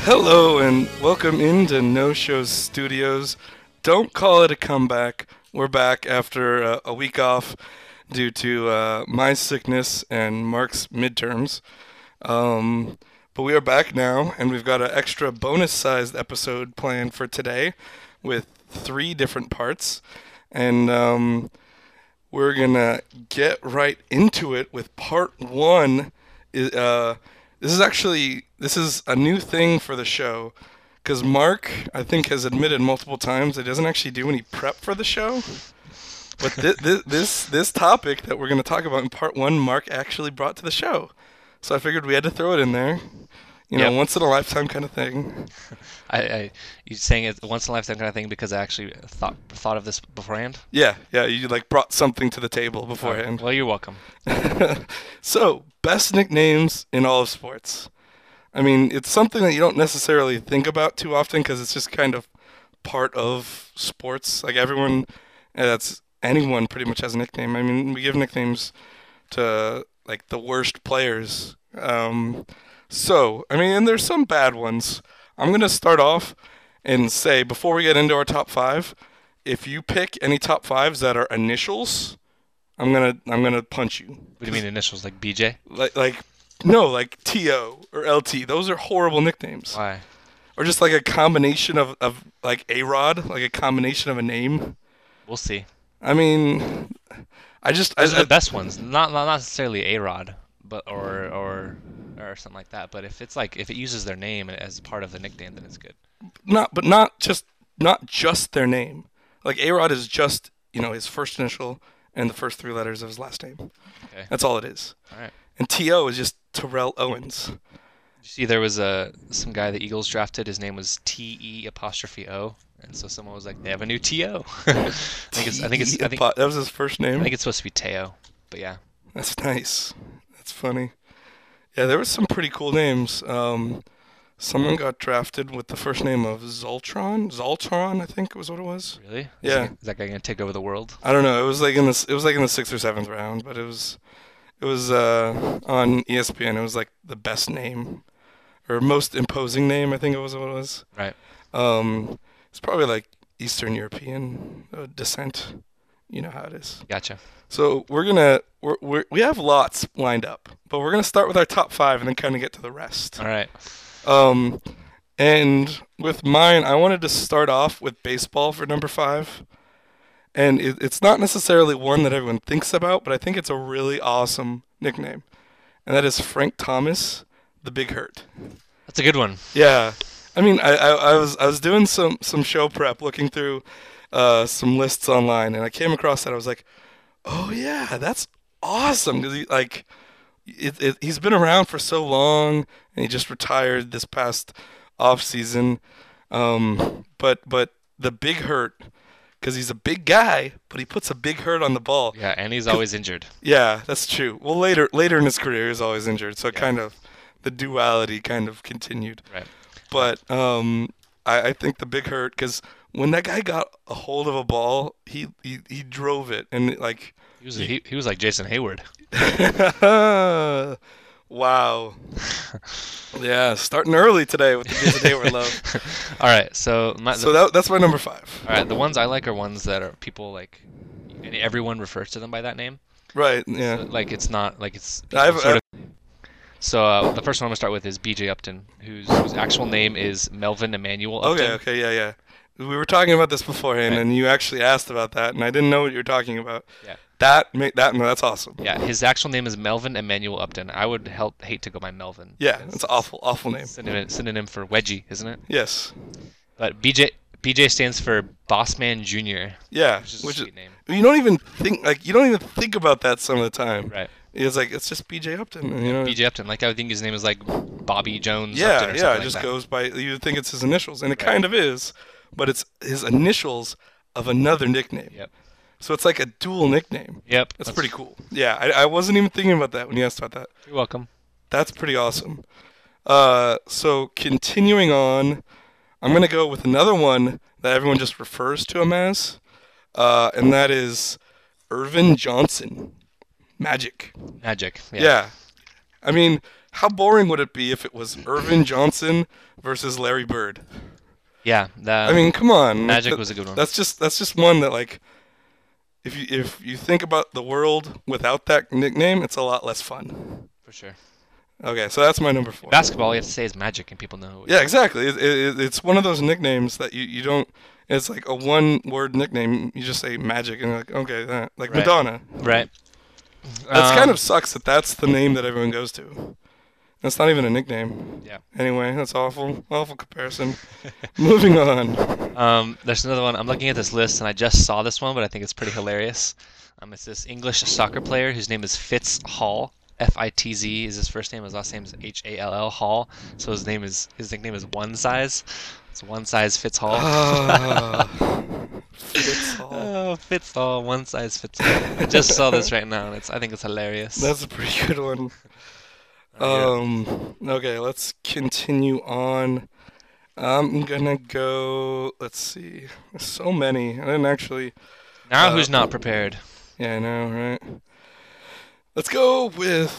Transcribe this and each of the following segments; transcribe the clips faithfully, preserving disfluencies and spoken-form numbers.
Hello and welcome into No Shows Studios. Don't call it a comeback. We're back after uh, a week off due to uh, my sickness and Mark's midterms. Um, but we are back now, and we've got an extra bonus-sized episode planned for today with three different parts. And um, we're going to get right into it with part one. Uh, this is actually, this is a new thing for the show. Because Mark, I think, has admitted multiple times that he doesn't actually do any prep for the show. But th- th- this this topic that we're going to talk about in part one, Mark actually brought to the show. So I figured we had to throw it in there. You know, Yep. once in a lifetime kind of thing. I, I you saying it's a once in a lifetime kind of thing because I actually thought thought of this beforehand? Yeah, yeah, you like brought something to the table Oh, beforehand. well, you're welcome. So, best nicknames in all of sports. I mean, it's something that you don't necessarily think about too often because it's just kind of part of sports. Like everyone, uh, that's anyone pretty much has a nickname. I mean, we give nicknames to like the worst players. Um, so, I mean, and there's some bad ones. I'm gonna start off and say before we get into our top five, if you pick any top fives that are initials, I'm gonna I'm gonna punch you. What do you mean initials like B J? Like like no, like T O or L T. Those are horrible nicknames. Why? Or just like a combination of, of like A-Rod, like a combination of a name. We'll see. I mean, I just I, Those are I, the best ones. Not not necessarily A-Rod, but or or or something like that. But if it's like if it uses their name as part of the nickname, then it's good. not but not just not just their name. Like A-Rod is just, you know, his first initial and the first three letters of his last name. Okay. That's all it is. All right. And T O is just Terrell Owens. Did you see there was a some guy the Eagles drafted? His name was T E apostrophe O, and so someone was like, they have a new T O. I think it's I think it's I think That was his first I name. think it's supposed to be Teo, but yeah. That's nice. That's funny. Yeah, there was some pretty cool names. Um, someone got drafted with the first name of Zoltron. Zoltron, I think was what it was. Really? Is Yeah. he- Is that guy gonna take over the world? I don't know. It was like in the it was like in the sixth or seventh round, but it was it was uh, on E S P N. It was like the best name or most imposing name. I think it was what it was. Right. Um, it's probably like Eastern European uh, descent. You know how it is. Gotcha. So we're gonna we're, we're, we have lots lined up, but we're gonna start with our top five and then kind of get to the rest. All right. Um, and with mine, I wanted to start off with baseball for number five, and it, it's not necessarily one that everyone thinks about, but I think it's a really awesome nickname, and that is Frank Thomas, the Big Hurt. That's a good one. Yeah, I mean, I, I, I was I was doing some some show prep, looking through uh, some lists online, and I came across that. I was like, oh yeah, that's awesome because he like it, it, he's been around for so long, and he just retired this past off season. Um, but but the Big Hurt because he's a big guy, but he puts a big hurt on the ball. Yeah, and he's always injured. Yeah, that's true. Well, later later in his career, he was always injured, so it Yeah. kind of the duality kind of continued. Right. But um, I, I think the Big Hurt because when that guy got a hold of a ball, he he, he drove it and like. He was he, he was like Jason Hayward. Wow. Yeah, starting early today with the Jason Hayward love. All right, so my, So that, that's my number five. all right, the ones I like are ones that are people like, and everyone refers to them by that name. Right, So, yeah. like it's not like it's people I've- sort of. So uh, the first one I'm gonna start with is B J Upton, whose whose actual name is Melvin Emmanuel Upton. Okay, okay, yeah, yeah. We were talking about this beforehand, Right. and you actually asked about that, and I didn't know what you were talking about. Yeah. That, ma- that, no, that's awesome. Yeah, his actual name is Melvin Emmanuel Upton. I would help hate to go by Melvin. Yeah, because that's an awful, awful name. Synonym, synonym for wedgie, isn't it? Yes. But B J B J stands for Bossman Junior, Yeah, which is a which is, sweet name. you don't even think, like, you don't even think about that some of the time. Right. It's like, it's just B J Upton, and, you know. B J Upton. Like I would think his name is like Bobby Jones Yeah, Upton or yeah, something it like just that. goes by, you would think it's his initials, and it Right. kind of is, but it's his initials of another nickname. Yep. So it's like a dual nickname. Yep. That's pretty cool. Yeah, I, I wasn't even thinking about that when you asked about that. You're welcome. That's pretty awesome. Uh, so continuing on, I'm gonna go with another one that everyone just refers to him as, uh, and that is Irvin Johnson, Magic. Magic. Yeah. Yeah. I mean, how boring would it be if it was Irvin Johnson versus Larry Bird? Yeah, I the mean, come on. Like, Magic that, was a good one that's just that's just one that like if you if you think about the world without that nickname, it's a lot less fun. for sure. Okay, so that's my number four. Basketball, you have to say is Magic, and people know. Yeah, exactly. It, it, it's one of those nicknames that you, you don't. It's like a one word nickname. You just say Magic, and you're like, okay, that like Right. Madonna. Right. That's kind Um, of sucks that that's the name that everyone goes to. That's not even a nickname. Yeah. Anyway, that's awful. Awful comparison. Moving on. Um, there's another one. I'm looking at this list, and I just saw this one, but I think it's pretty hilarious. Um, it's this English soccer player whose name is Fitz Hall. F I T Z is his first name. His last name is H A L L Hall. So his name is his nickname is One Size. It's One Size Fits Hall. Ah, Fitz Hall. Oh, Fits Hall. One Size Fits All. I just saw this right now, and it's I think it's hilarious. That's a pretty good one. Oh, Um. Okay, let's continue on. I'm gonna go. Let's see. There's so many. I didn't actually. now uh, who's not prepared? Yeah, I know, right? Let's go with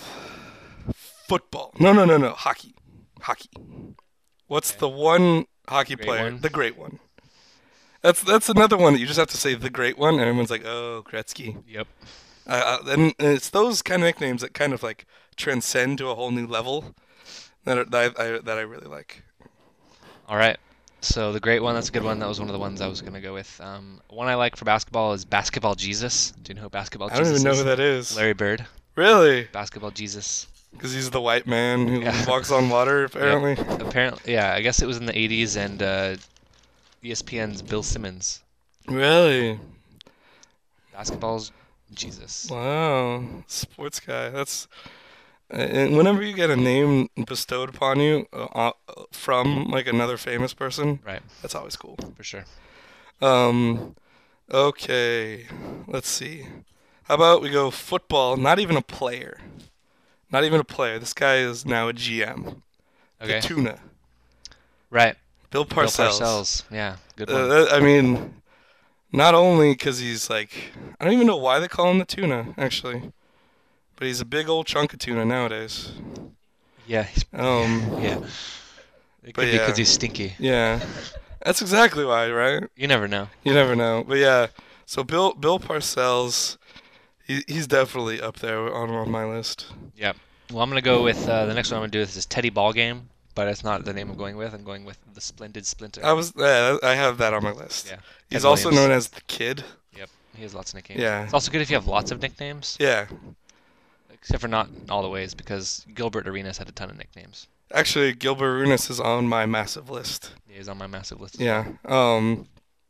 football. No, no, no, no. Hockey. Hockey. What's Okay. the one hockey Great player? one? The great one. That's that's another one that you just have to say the great one, and everyone's like, oh, Gretzky. Yep. Uh, uh, and it's those kind of nicknames that kind of like transcend to a whole new level that are, that I, I that I really like. All right. So the great one, that's a good one. That was one of the ones I was gonna go with. Um, one I like for basketball is Basketball Jesus. Do you know who Basketball I don't Jesus even know is? who that is. Larry Bird. Really? Basketball Jesus. Because he's the white man who Yeah. walks on water, apparently. Apparently, yeah. I guess it was in the eighties, and uh, E S P N's Bill Simmons. Really? Basketball's Jesus. Wow. Sports guy. That's. And whenever you get a name bestowed upon you uh, uh, from like another famous person, Right, that's always cool. for sure. Um, okay, let's see. How about we go football? Not even a player. Not even a player. This guy is now a G M. Okay. The Tuna. Right. Bill Bill Parcells. Parcells. Yeah, good Uh, one. that- I mean, not only because he's like, I don't even know why they call him the Tuna, actually. But he's a big old chunk of tuna nowadays. Yeah. He's, Um, yeah. but It could be yeah. because he's stinky. Yeah, that's exactly why, right? You never know. You never know. But yeah, so Bill Bill Parcells, he, he's definitely up there on, on my list. Yep. Well, I'm gonna go with uh, the next one. I'm gonna do this is Teddy Ballgame, but it's not the name I'm going with. I'm going with the Splendid Splinter. I was yeah, I have that on my list. Yeah. He's Ted also Williams. known as the Kid. Yep. He has lots of nicknames. Yeah. It's also good if you have lots of nicknames, Yeah. except for not in all the ways, because Gilbert Arenas had a ton of nicknames. Actually, Gilbert Arenas is on my massive list. He is on my massive list. As Yeah. Um.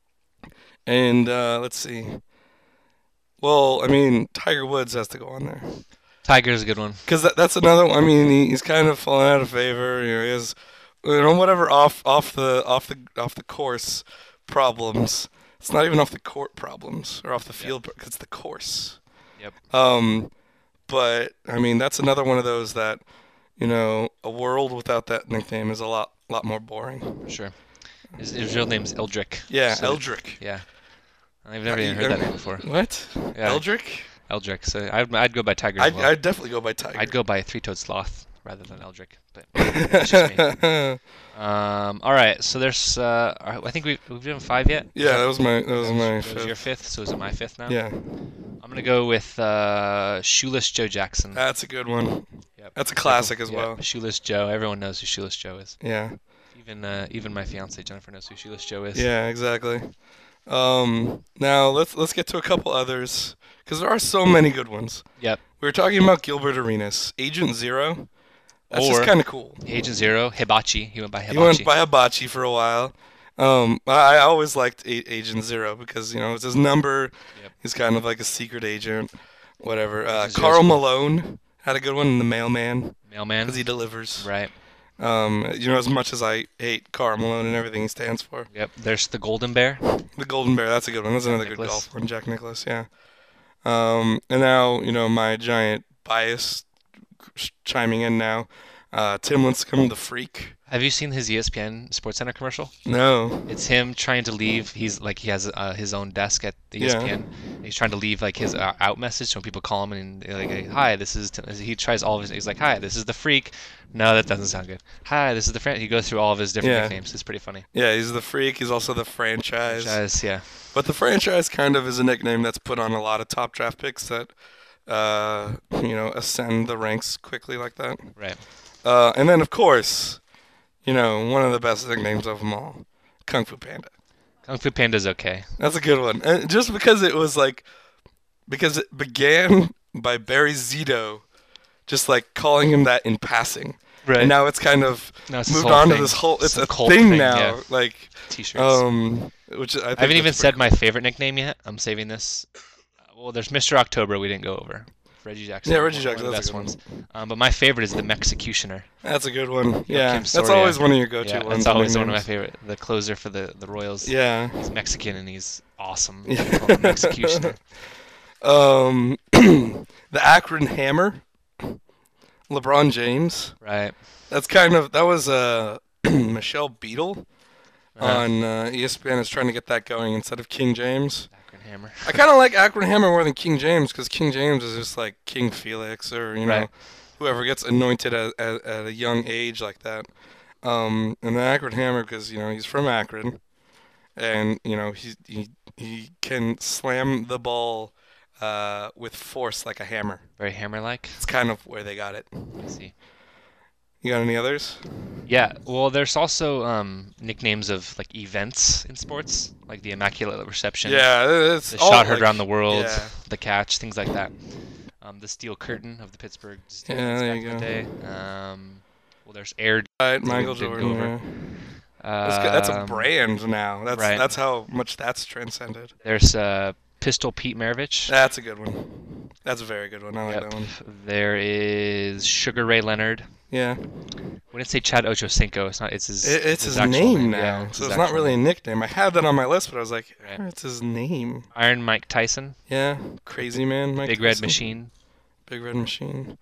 And uh, let's see. Well, I mean, Tiger Woods has to go on there. well. Tiger's a good one. Because that, that's another one. I mean, he, he's kind of fallen out of favor. You know, he has, you know, whatever off off the off the off the course problems. It's not even off the court problems or off the field. Yep. It's the course. Yep. Um, but I mean, that's another one of those that, you know, a world without that nickname is a lot lot more boring. For sure. His, his real name's Eldrick. Yeah, So- Eldrick. Yeah. I've never even heard that name before. What? Yeah. Eldrick? Eldrick. So I'd, I'd go by Tiger as I'd, well. I'd definitely go by Tiger. I'd go by Three-Toed Sloth rather than Eldrick. But that's just me. Um, all right. So there's. Uh, I think we've we've done five yet. Yeah, that was my that was my That was your fifth. fifth. So is it my fifth now? Yeah, I'm gonna go with uh, Shoeless Joe Jackson. that's a good one. Yep. That's a classic as Yeah, well. Shoeless Joe. Everyone knows who Shoeless Joe is. Yeah, Even uh, even my fiance Jennifer knows who Shoeless Joe is. yeah, exactly. Um, now let's let's get to a couple others because there are so many good ones. Yep. We were talking about Gilbert Arenas, Agent Zero. That's Or- just kind of cool. Agent Zero, Hibachi. He went by Hibachi. He went by Hibachi for a while. Um, I I always liked a- Agent Zero because you know it's his number. Yep. He's kind of like a secret agent, whatever. Uh, Agent Zero's Carl cool. Malone had a good one in The Mailman Mailman. because he delivers. Right. Um, you know, as much as I hate Carl Malone and everything he stands for. Yep. There's the Golden Bear. The Golden Bear, that's a good one. That's another good Nicklaus. golf one. Jack Nicklaus, yeah. Um, and now, you know, my giant bias ch- chiming in now. Uh, Tim Lincecum, the Freak. Have you seen his E S P N SportsCenter commercial? No. It's him trying to leave. He's like he has uh, his own desk at the Yeah. E S P N. And he's trying to leave like his uh, out message, so when people call him and they're like, "Hi, this is." T-. He tries all of his. He's like, "Hi, this is the Freak." No, that doesn't sound good. Hi, this is the friend. He goes through all of his different Yeah. nicknames. It's pretty funny. Yeah, he's the Freak. He's also the franchise. Franchise, yeah. But the franchise kind of is a nickname that's put on a lot of top draft picks that, uh, you know, ascend the ranks quickly like that. Right. Uh, and then, of course, you know, one of the best nicknames of them all, Kung Fu Panda. Kung Fu Panda's okay. That's a good one. And just because it was like, because it began by Barry Zito, just like calling him that in passing. Right. And now it's kind of Now it's this moved whole on to thing. this whole, it's Some a cult thing thing, now. yeah. Like, T-shirts. um, which I, think I haven't even that's said pretty my favorite nickname yet. I'm saving this. Well, there's Mister October we didn't go over. Reggie Jackson. Yeah, Reggie one Jackson, of the that's a best good ones. Um, but my favorite is the Mexicutioner. cool. That's a good one. Yeah, Kim that's Soria. always one of your go-to Yeah, ones. that's always one of my nicknames. favorite. The closer for the, the Royals. Yeah. He's Mexican and he's awesome. Yeah. They call him Mexicutioner. Um, the Akron Hammer, LeBron James. Right. That's kind of that was uh Michelle Beadle Uh, on uh, E S P N is trying to get that going instead of King James. Akron Hammer. I kind of like Akron Hammer more than King James because King James is just like King Felix or you know Right. whoever gets anointed at, at, at a young age like that. Um, and the Akron Hammer because you know he's from Akron, and you know he he he can slam the ball uh, with force like a hammer. Very hammer-like. It's kind of where they got it. I see. You got any others? Yeah. Well, there's also um, nicknames of like events in sports, like the Immaculate Reception. Yeah, it's The all, shot heard like- around the world, yeah. the catch, things like that. Um, the steel curtain of the Pittsburgh Steelers Yeah, there back you in the go. day. Um, well, there's Air. Right, we Michael didn't Jordan. go Yeah. over. That's, good. That's a Um, brand now. That's right. that's how much that's transcended. There's uh, Pistol Pete Maravich. That's a good one. That's a very good one. I like Yep. that one. There is Sugar Ray Leonard. Yeah, We didn't say Chad Ochocinco. It's not. It's his. it, it's his, actual name now, Yeah, so his it's not actual really a name. nickname. I had that on my list, but I was like, Right. "Eh, it's his name. Iron Mike Tyson. Yeah, Crazy Man, Mike Big Red Tyson. Machine. Big Red Machine.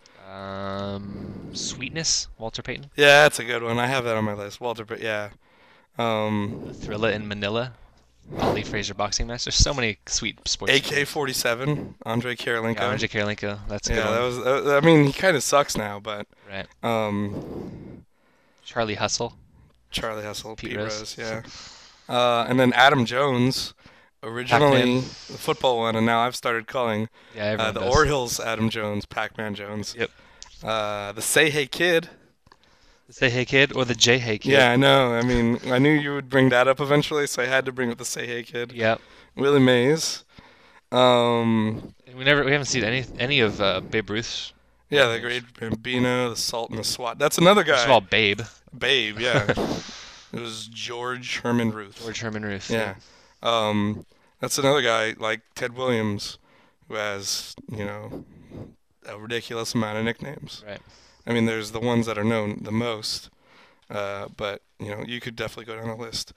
Um, Sweetness. Walter Payton. Yeah, that's a good one. I have that on my list. Walter, but yeah. Um, Thrilla in Manila. Ali Fraser boxing match. There's so many sweet sports. A K forty-seven, Andre Karolinko. Yeah, Andre Karolinko. That's a good Yeah, one. that was. Uh, I mean, he kind of sucks now, but Right. um, Charlie Hustle. Charlie Hustle, Pete Pete, Rose. Rose, yeah. Uh, and then Adam Jones, originally Pac-Man. the football one, and now I've started calling Yeah, uh, everyone the does. Orioles Adam Jones, Pac-Man Jones. Yep. Uh, the Say Hey Kid. The Say Hey Kid or the J Hey Kid. Yeah, I know. I mean, I knew you would bring that up eventually, so I had to bring up the Say Hey Kid. Yep. Willie Mays. Um, We never. We haven't seen any any of uh, Babe Ruth's. yeah, the great Bambino, the Salt and the SWAT. That's another guy. First of all, Babe. Babe, yeah. It was George Herman Ruth. George Herman Ruth. Yeah. Um, that's another guy like Ted Williams who has, you know, a ridiculous amount of nicknames. Right. I mean, there's the ones that are known the most, uh, but, you know, you could definitely go down the list.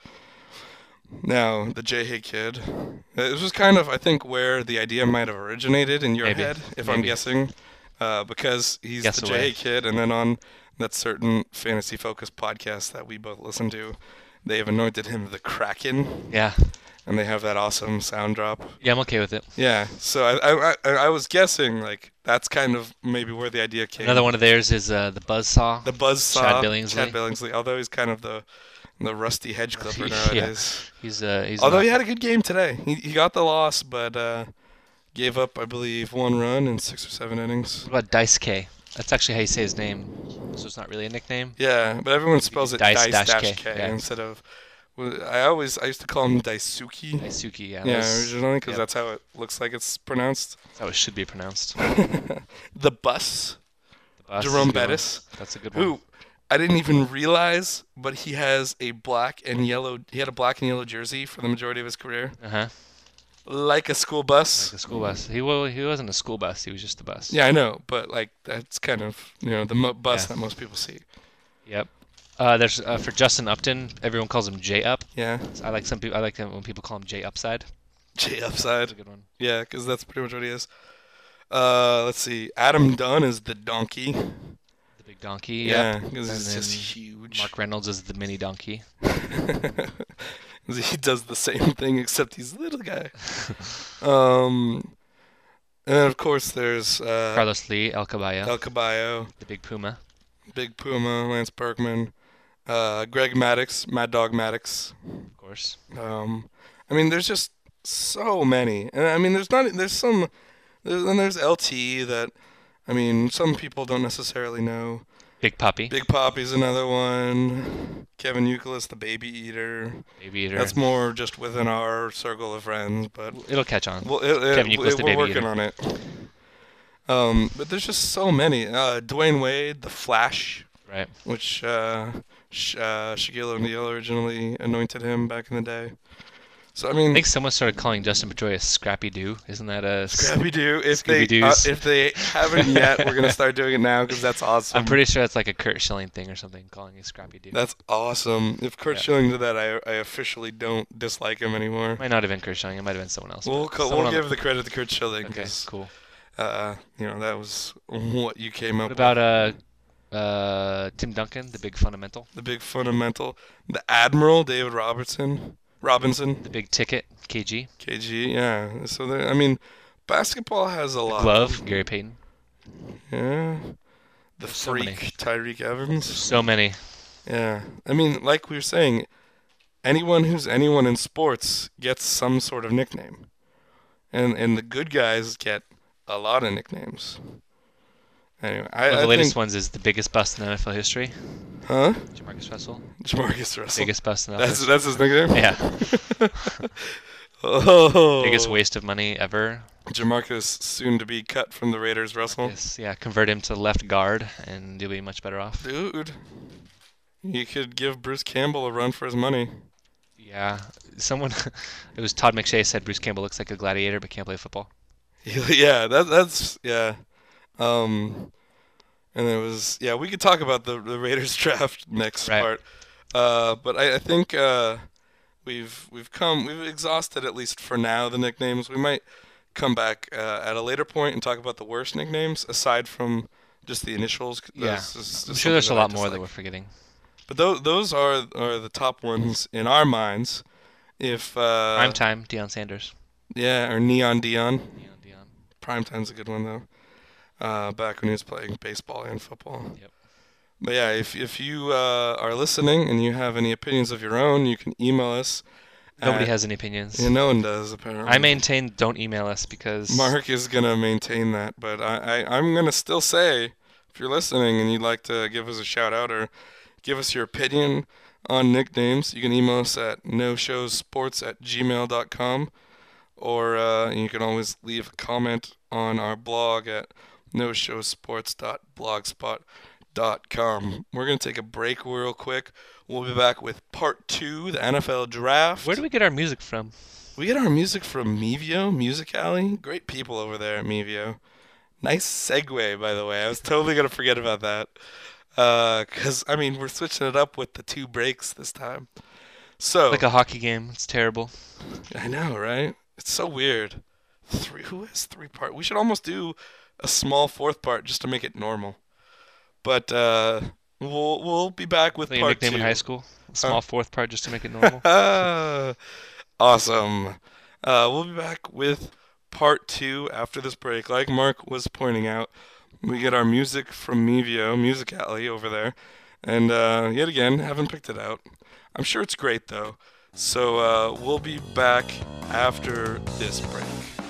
Now, the J Hay Kid. This was kind of, I think, where the idea might have originated in your Maybe. head, if I'm Maybe. guessing, uh, because he's Guess the away. J Hay Kid, and then on that certain fantasy-focused podcast that we both listen to, they have anointed him the Kraken, Yeah. and they have that awesome sound drop. Yeah, I'm okay with it. Yeah, so I, I, I, I was guessing, like, that's kind of maybe where the idea came. Another one of theirs is uh, the Buzzsaw. The Buzzsaw. Chad Billingsley. Chad Billingsley, although he's kind of the the rusty hedge clipper Yeah. nowadays. He's uh he's. Although not- he had a good game today. He, he got the loss, but uh, gave up, I believe, one run in six or seven innings. What about Dice K? That's actually how you say his name. So it's not really a nickname. Yeah, but everyone spells it Dice Dice, dash dash K, K, yeah. instead of. well, I always I used to call him Daisuke. Daisuke, yeah. Yeah, that's- originally, because yep. that's how it looks like it's pronounced. That's how it should be pronounced. The Bus, The Bus is a Jerome good one. Bettis, That's a good one. who I didn't even realize, but he has a black and yellow. He had a black and yellow jersey for the majority of his career, Uh huh. like a school bus. Like the school bus. He well, he wasn't a school bus. He was just the bus. Yeah, I know, but like that's kind of you know the mo- bus Yeah. that most people see. Yep. Uh, there's uh, for Justin Upton. Everyone calls him J Up. Yeah, I like some people. I like him when people call him J Upside. J That's upside. a good one. Yeah, because that's pretty much what he is. Uh, let's see. Adam Dunn is the donkey. The Big donkey. Yeah, Yep. because And he's just then huge. Mark Reynolds is the mini donkey. He does the same thing except he's a little guy. Um, and then of course there's uh, Carlos Lee, El Caballo, El Caballo, the big puma. Big Puma, Lance Berkman, uh, Greg Maddux, Mad Dog Maddux. Of course. Um, I mean, there's just so many, and I mean, there's not there's some, there's, and there's L T that, I mean, some people don't necessarily know. Big Puppy. Big Poppy's another one. Kevin Youkilis, the Baby Eater. Baby Eater. That's more just within our circle of friends, but It'll catch on. well, it, it, Kevin Youkilis, it- the we're Baby working Eater. on it. Um, but there's just so many. Uh, Dwayne Wade, the Flash, Right. which uh, Sh- uh, Shaquille O'Neal originally anointed him back in the day. So I mean, I think someone started calling Justin Pedroia Scrappy Doo. Isn't that a? s- Scrappy Doo. If they uh, Scooby-Doos. if they haven't yet, we're gonna start doing it now because that's awesome. I'm pretty sure it's like a Kurt Schilling thing or something, calling you Scrappy Doo. That's awesome. If Kurt Yeah. Schilling did that, I I officially don't dislike him anymore. Might not have been Kurt Schilling. It might have been someone else. We'll but co- someone we'll on give the credit to Kurt Schilling Okay, because cool. uh, you know that was what you came up What about uh, uh, Tim Duncan, the big fundamental, with. The big fundamental, the Admiral David Robertson, Robinson, the big ticket, K G, K G. Yeah. So there, I mean, basketball has a the lot. glove, Gary Payton. Yeah. The There's so freak many. Tyreek Evans. So many. Yeah. I mean, like we were saying, anyone who's anyone in sports gets some sort of nickname. And and the good guys get a lot of nicknames. Anyway, I, One of the I latest think, ones is the biggest bust in N F L history. huh? Jamarcus Russell, Jamarcus Russell. biggest bust in N F L That's history. that's his nickname. Yeah, Oh. biggest waste of money ever. Jamarcus soon to be cut from the Raiders. Russell. Yes, yeah, convert him to left guard, and you'll be much better off. Dude, you could give Bruce Campbell a run for his money. Yeah, someone, it was Todd McShay said Bruce Campbell looks like a gladiator but can't play football. Yeah, that that's yeah. Um, and it was yeah. We could talk about the the Raiders draft next Right. part. Uh, but I, I think uh, we've we've come we've exhausted at least for now the nicknames. We might come back uh, at a later point and talk about the worst nicknames aside from just the initials. Yeah, That's just- I'm just sure there's a something that I lot more that dislike. we're forgetting. But those those are are the top ones in our minds. If uh, Prime time, Deion Sanders. yeah, or Neon Dion. Deion, Deion. Primetime's a good one though. Uh, back when he was playing baseball and football. Yep. But yeah, if if you uh, are listening and you have any opinions of your own, you can email us. Nobody at- has any opinions. Yeah, no one does apparently. I maintain don't email us because Mark is gonna maintain that, but I, I I'm gonna still say if you're listening and you'd like to give us a shout out or give us your opinion on nicknames, you can email us at no shows sports at gmail dot com, or uh, you can always leave a comment on our blog at no shows sports dot blogspot dot com. We're gonna take a break real quick. We'll be back with part two, the N F L draft. where do we get our music from? We get our music from Mevio Music Alley. Great people over there at Mevio. Nice segue, by the way. I was totally gonna forget about that. Uh, cause I mean we're switching it up with the two breaks this time. So Like a hockey game. It's terrible. I know, right? It's so weird. Three. Who has three part? We should almost do a small fourth part just to make it normal. But uh, we'll we'll be back with Like your part nickname two. in high school. A small fourth part just to make it normal. Awesome. Uh, we'll be back with part two after this break. Like Mark was pointing out, we get our music from Mevio, Music Alley over there. And uh, yet again, haven't picked it out. I'm sure it's great though. So uh, we'll be back after this break.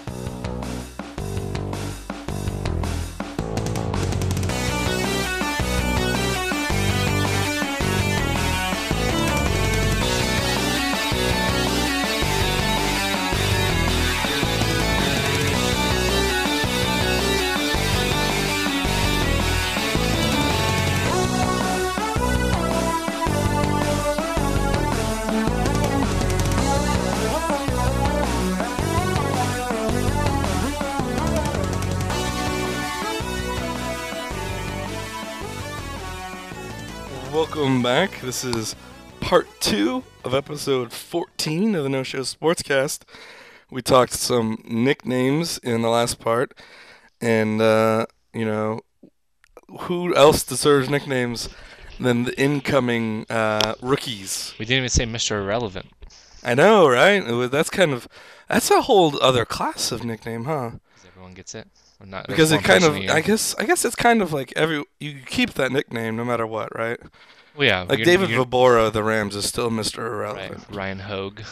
Welcome back. This is part two of episode fourteen of the No Show Sportscast. We talked some nicknames in the last part, and uh, you know, who else deserves nicknames than the incoming uh, rookies? We didn't even say Mister Irrelevant. I know, right? It was- That's kind of that's a whole other class of nickname, huh? Because everyone gets it. Or not, Because there's it one kind of, person a I year. guess, I guess it's kind of like every you keep that nickname no matter what, right? Well, yeah. Like you're- David you're- Vobora of the Rams is still Mister right, Irrelevant. Ryan Hogue.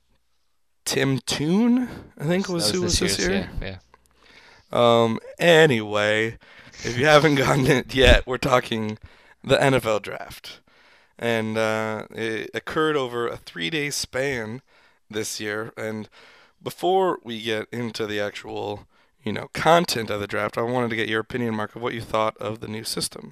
Tim Toon, I think was That who was this year's, year. Yeah, yeah. Um. Anyway, if you haven't gotten it yet, we're talking the N F L draft, and uh, it occurred over a three-day span this year. And before we get into the actual, you know, content of the draft, I wanted to get your opinion, Mark, of what you thought of the new system.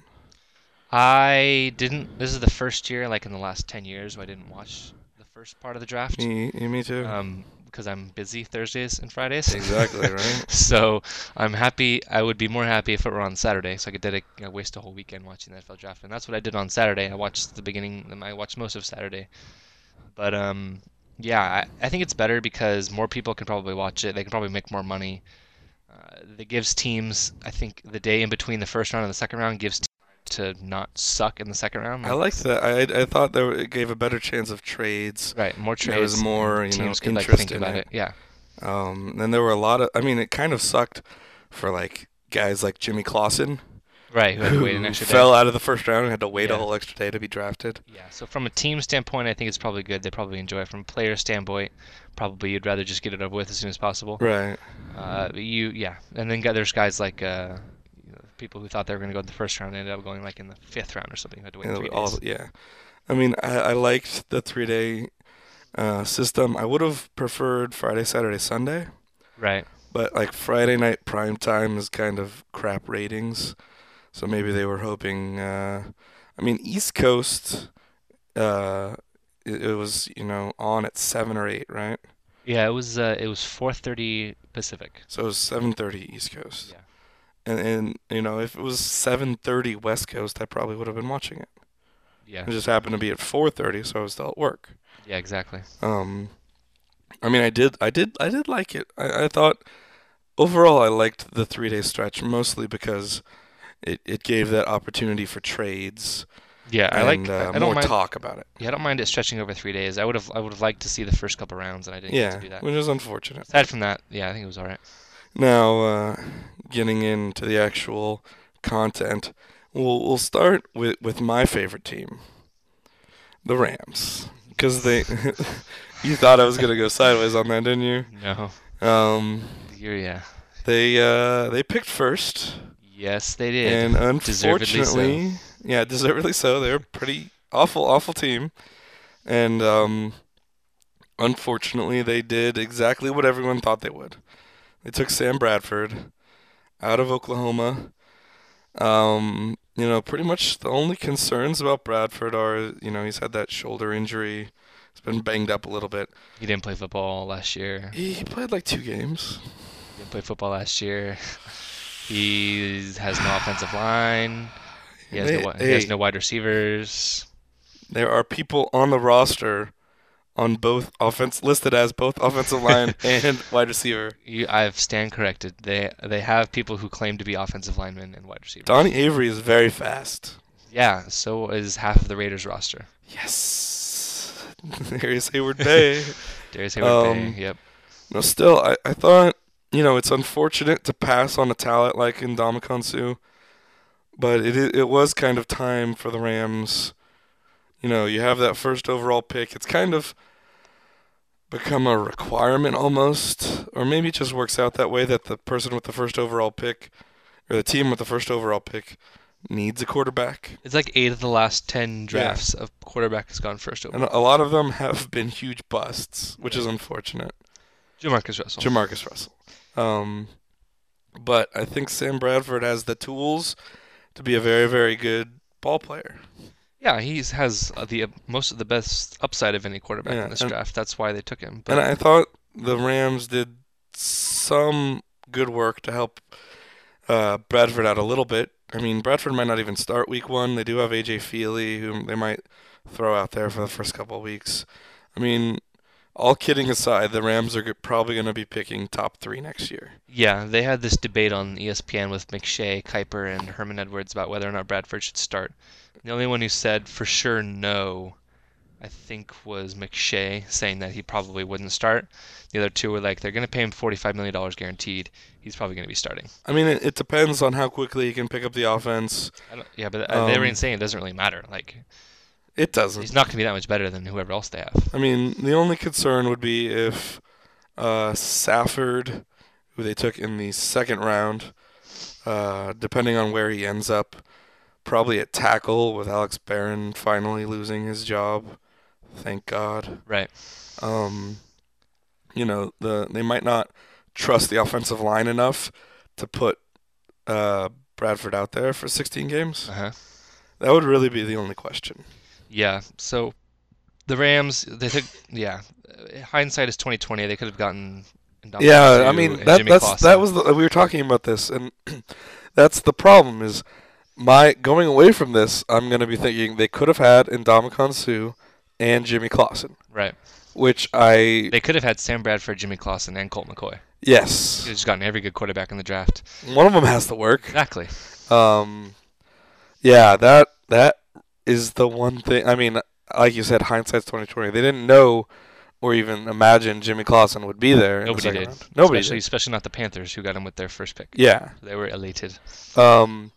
I didn't. This is the first year, like in the last ten years, where I didn't watch the first part of the draft. Me, me too. Um, because I'm busy Thursdays and Fridays. Exactly, right? So I'm happy. I would be more happy if it were on Saturday, so I could dedicate, you know, waste a whole weekend watching the N F L draft. And that's what I did on Saturday. I watched the beginning. I watched most of Saturday. But um, yeah, I, I think it's better because more people can probably watch it. They can probably make more money. Uh, it gives teams, I think, the day in between the first round and the second round gives teams to not suck in the second round. I like that. I I thought that it gave a better chance of trades. Right, more There was trades. more, and you know, teams could like interest think in about it. it. Yeah. Um, and there were a lot of. I mean, it kind of sucked for like guys like Jimmy Clausen, Right, who had to wait an who extra fell day. out of the first round and had to wait a Yeah. whole extra day to be drafted. Yeah, so from a team standpoint, I think it's probably good. They probably enjoy it. From a player standpoint, probably you'd rather just get it over with as soon as possible. Right. Uh, but you, yeah, and then got, there's guys like uh, you know, people who thought they were going to go in the first round ended up going like in the fifth round or something. Who had to wait And three all, days. yeah. I mean, I, I liked the three day uh, system. I would have preferred Friday, Saturday, Sunday, Right. but like Friday night prime time is kind of crap ratings. So maybe they were hoping. Uh, I mean, East Coast, uh, it, it was, you know, on at seven or eight, right? Yeah, it was uh, it was four thirty Pacific. So it was seven thirty East Coast. Yeah. And, and you know, if it was seven thirty West Coast, I probably would have been watching it. Yeah. It just happened to be at four thirty, so I was still at work. Yeah, exactly. Um, I mean, I did, I did, I did like it. I, I thought overall I liked the three day stretch mostly because it, it gave that opportunity for trades Yeah, I and like. uh, I I more don't mind. talk about it. Yeah, I don't mind it stretching over three days. I would have. I would have liked to see the first couple rounds, and I didn't get Yeah, to do that. which is unfortunate. Aside from that, yeah, I think it was all right. Now, uh, getting into the actual content, we'll we'll start with with my favorite team, the Rams, because they. You thought I was gonna go sideways on that, didn't you? No. Um, You're, yeah. they uh, they picked first, Yes, they did. and Deservedly so. unfortunately, yeah, deservedly so. They're a pretty awful, awful team, and um, unfortunately, they did exactly what everyone thought they would. They took Sam Bradford out of Oklahoma. Um, you know, pretty much the only concerns about Bradford are, you know, he's had that shoulder injury. He's been banged up a little bit. He didn't play football last year. He, he played like two games. He didn't play football last year. He has no offensive line. He has, Hey, no, wi- he has hey. no wide receivers. There are people on the roster on both offense listed as both offensive line and wide receiver. You, I've stand corrected. They they have people who claim to be offensive linemen and wide receivers. Donnie Avery is very fast. Yeah, so is half of the Raiders roster. Yes. There's Hayward Bay. Darius Hayward Um, Bay. Yep. No, still, I, I thought, you know, it's unfortunate to pass on a talent like Ndamukong Suh, but it i- it was kind of time for the Rams. You know, you have that first overall pick. It's kind of become a requirement almost, or maybe it just works out that way that the person with the first overall pick, or the team with the first overall pick, needs a quarterback. It's like eight of the last ten drafts of quarterback has gone first And overall. a lot of them have been huge busts, which is unfortunate. Jamarcus Russell. Jamarcus Russell. Um, but I think Sam Bradford has the tools to be a very, very good ball player. Yeah, he has uh, the uh, most of the best upside of any quarterback Yeah, in this and- draft. That's why they took him. But And I thought the Rams did some good work to help uh, Bradford out a little bit. I mean, Bradford might not even start week one. They do have A J Feely, whom they might throw out there for the first couple of weeks. I mean, all kidding aside, the Rams are probably going to be picking top three next year. Yeah, they had this debate on E S P N with McShay, Kuiper, and Herman Edwards about whether or not Bradford should start. The only one who said for sure no, I think, was McShay, saying that he probably wouldn't start. The other two were like, they're going to pay him forty-five million dollars guaranteed. He's probably going to be starting. I mean, it, it depends on how quickly he can pick up the offense. I don't, yeah, but Um, they were saying it doesn't really matter. Like, It doesn't. he's not going to be that much better than whoever else they have. I mean, the only concern would be if uh, Safford, who they took in the second round, uh, depending on where he ends up, probably at tackle with Alex Barron finally losing his job. Thank God. Right. Um, you know, the they might not trust the offensive line enough to put uh, Bradford out there for sixteen games. Uh-huh. That would really be the only question. Yeah, so the Rams, they took, yeah, hindsight is twenty twenty. They could have gotten Ndamukong Yeah, Suh I mean and that Jimmy that's Clausen. that was the, we were talking about this, and that's the problem. Is my going away from this, I'm going to be thinking they could have had Ndamukong Suh and Jimmy Clausen, Right. which I They could have had Sam Bradford, Jimmy Clausen, and Colt McCoy. yes, They've just gotten every good quarterback in the draft. one of them has to work. Exactly. Um, yeah, that that is the one thing. I mean, like you said, hindsight's twenty twenty. They didn't know or even imagine Jimmy Clausen would be there. in the Nobody second did. round. Nobody especially, did. especially not the Panthers, who got him with their first pick. Yeah. They were elated. Um.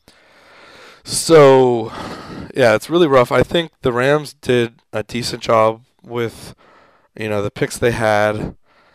So, yeah, it's really rough. I think the Rams did a decent job with, you know, the picks they had.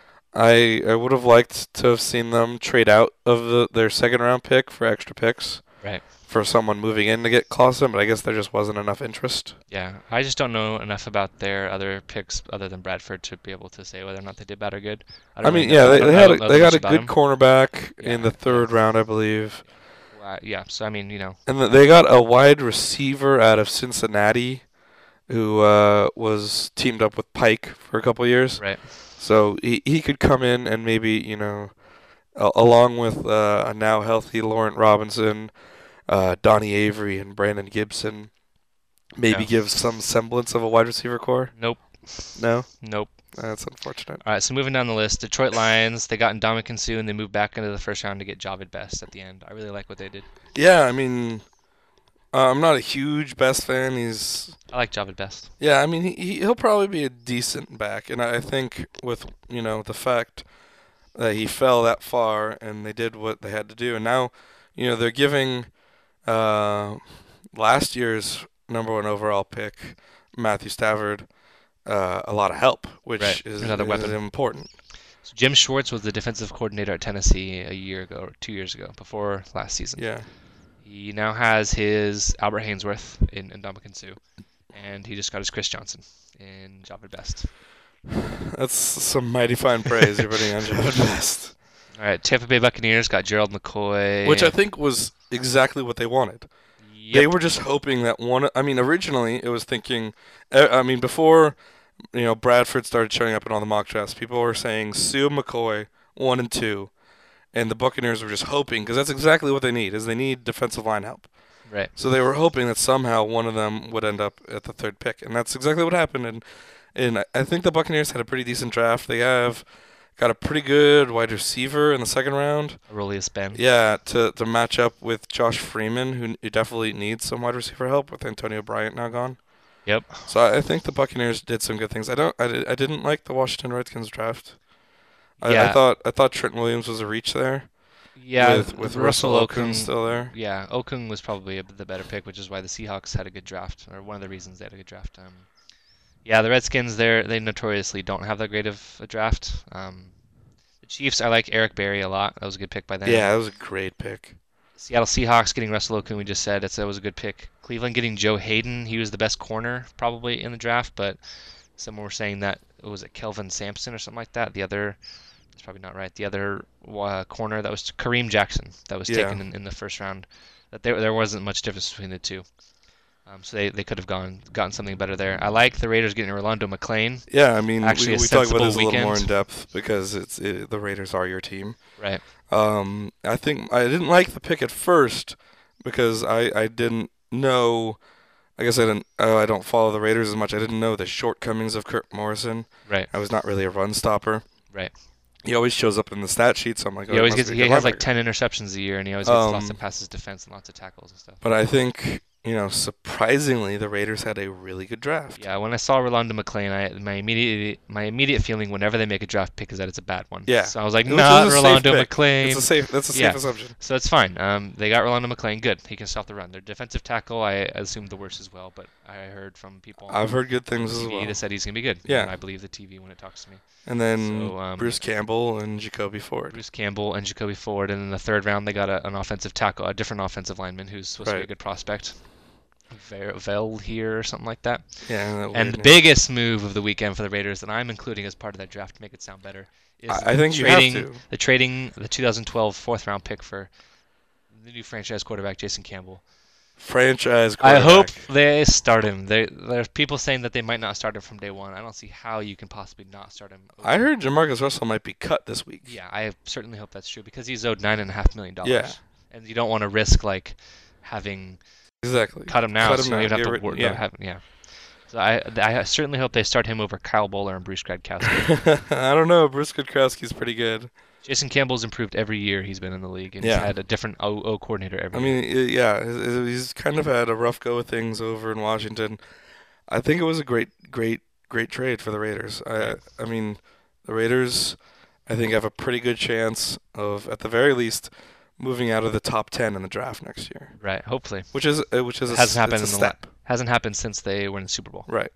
I I would have liked to have seen them trade out of the, their second round pick for extra picks. Right. For someone moving in to get Clausen, but I guess there just wasn't enough interest. Yeah, I just don't know enough about their other picks other than Bradford to be able to say whether or not they did bad or good. I, I don't mean, really yeah, know- I they, don't- they I had don't a, know they that got much a about good him. cornerback Yeah, in the third yeah. round, I believe, Uh, yeah, so I mean, you know, and th- they got a wide receiver out of Cincinnati, who uh, was teamed up with Pike for a couple years. right. So he he could come in and maybe you know, a- along with uh, a now healthy Laurent Robinson, uh, Donnie Avery, and Brandon Gibson, maybe Yeah. give some semblance of a wide receiver core. Nope. No, Nope. that's unfortunate. All right, so moving down the list, Detroit Lions, they got Ndamukong Suh and they moved back into the first round to get Javid Best at the end. I really like what they did. Yeah, I mean, uh, I'm not a huge Best fan. He's I like Javid Best. yeah, I mean he he- he'll probably be a decent back, and I I think with you know the fact that he fell that far and they did what they had to do, and now you know they're giving uh, last year's number one overall pick Matthew Stafford uh, a lot of help, which Right, is, another is weapon. important. So Jim Schwartz was the defensive coordinator at Tennessee a year ago, or two years ago, before last season. Yeah, He now has his Albert Hainsworth in Ndamukong Suh, and he just got his Chris Johnson in Javid Best. that's some mighty fine praise you're putting on Javid Best, All right, Tampa Bay Buccaneers got Gerald McCoy. which I think was exactly what they wanted. Yep. They were just hoping that one. I mean, originally it was thinking. uh, I mean, before you know Bradford started showing up in all the mock drafts, people were saying Sue McCoy one and two, and the Buccaneers were just hoping because that's exactly what they need. Is they need defensive line help. Right. So they were hoping that somehow one of them would end up at the third pick, and that's exactly what happened. And and I- I think the Buccaneers had a pretty decent draft. They have got a pretty good wide receiver in the second round. Aurelius Ben. Yeah, to to match up with Josh Freeman, who who definitely needs some wide receiver help with Antonio Bryant now gone. Yep. So I I think the Buccaneers did some good things. I don't. I, did, I didn't like the Washington Redskins draft. I, I Yeah. thought I thought Trent Williams was a reach there. Yeah. With, with Russell Okung Okung. still there. Yeah, Okung was probably a, the better pick, which is why the Seahawks had a good draft, or one of the reasons they had a good draft. Um, yeah, the Redskins, they they notoriously don't have that great of a draft. Um, the Chiefs, I like Eric Berry a lot. That was a good pick by them. Yeah, that was a great pick. Seattle Seahawks getting Russell Okung, we just said that's, that was a good pick. Cleveland getting Joe Hayden, he was the best corner probably in the draft, but some were saying that, what was it, Kelvin Sampson or something like that? The other, that's probably not right. The other uh, corner, that was Kareem Jackson, that was Yeah. taken in, in the first round. That there there wasn't much difference between the two. Um, so they, they could have gone gotten something better there. I like the Raiders getting Orlando McClain. Yeah, I mean, Actually, we, a we talk about sensible this a little more weekend. in depth because it's it, the Raiders are your team. Right. Um, I think I didn't like the pick at first because I, I didn't know I guess I didn't. Oh, I don't follow the Raiders as much. I didn't know the shortcomings of Kirk Morrison. Right. I was not really a run stopper. Right. He always shows up in the stat sheet, so I'm like, oh, He he always must gets. be a He good has like linebacker. ten interceptions a year, and he always gets lots Um, of passes defense and lots of tackles and stuff. But I think, you know, surprisingly, the Raiders had a really good draft. Yeah, when I saw Rolando McClain, I my immediate my immediate feeling whenever they make a draft pick is that it's a bad one. Yeah. So I was like, Which is not a safe Rolando pick. McClain. It's a safe. That's a safe Yeah. assumption. So it's fine. Um, they got Rolando McClain. Good. He can stop the run. Their defensive tackle, I assumed the worst as well, but I heard from people I've heard good on things T V as well. that said he's gonna be good. Yeah. And I believe the T V when it talks to me. And then So, um, Bruce Campbell and Jacoby Ford. Bruce Campbell and Jacoby Ford, and in the third round they got a, an offensive tackle, a different offensive lineman who's supposed to be a Right. good prospect. Ver- Vel here or something like that. Yeah. And, that And weird the name. biggest move of the weekend for the Raiders that I'm including as part of that draft to make it sound better is I, I think you have trading to. the trading the two thousand twelve fourth round pick for the new franchise quarterback Jason Campbell. Franchise I quarterback. hope they start him. There, there's people saying that they might not start him from day one. I don't see how you can possibly not start him. I heard Jamarcus Russell might be cut this week. Yeah, I certainly hope that's true because he's owed nine and a half million dollars. Yeah. And you don't want to risk like having Exactly. cut him now, Cut him so now, you don't get have rid- to worry yeah. about having. Yeah. So I, I certainly hope they start him over Kyle Bowler and Bruce Gradkowski. I don't know. Bruce Gradkowski's pretty good. Jason Campbell's improved every year he's been in the league, and Yeah. he's had a different O, o coordinator every I year. mean, i- yeah, he's he's kind of had a rough go of things over in Washington. I think it was a great, great, great trade for the Raiders. I, I mean, the Raiders, I think, have a pretty good chance of, at the very least, moving out of the top ten in the draft next year, Right, hopefully. which is uh, which is a, Hasn't s- happened it's a in the la- step. Hasn't happened since they were in the Super Bowl. Right.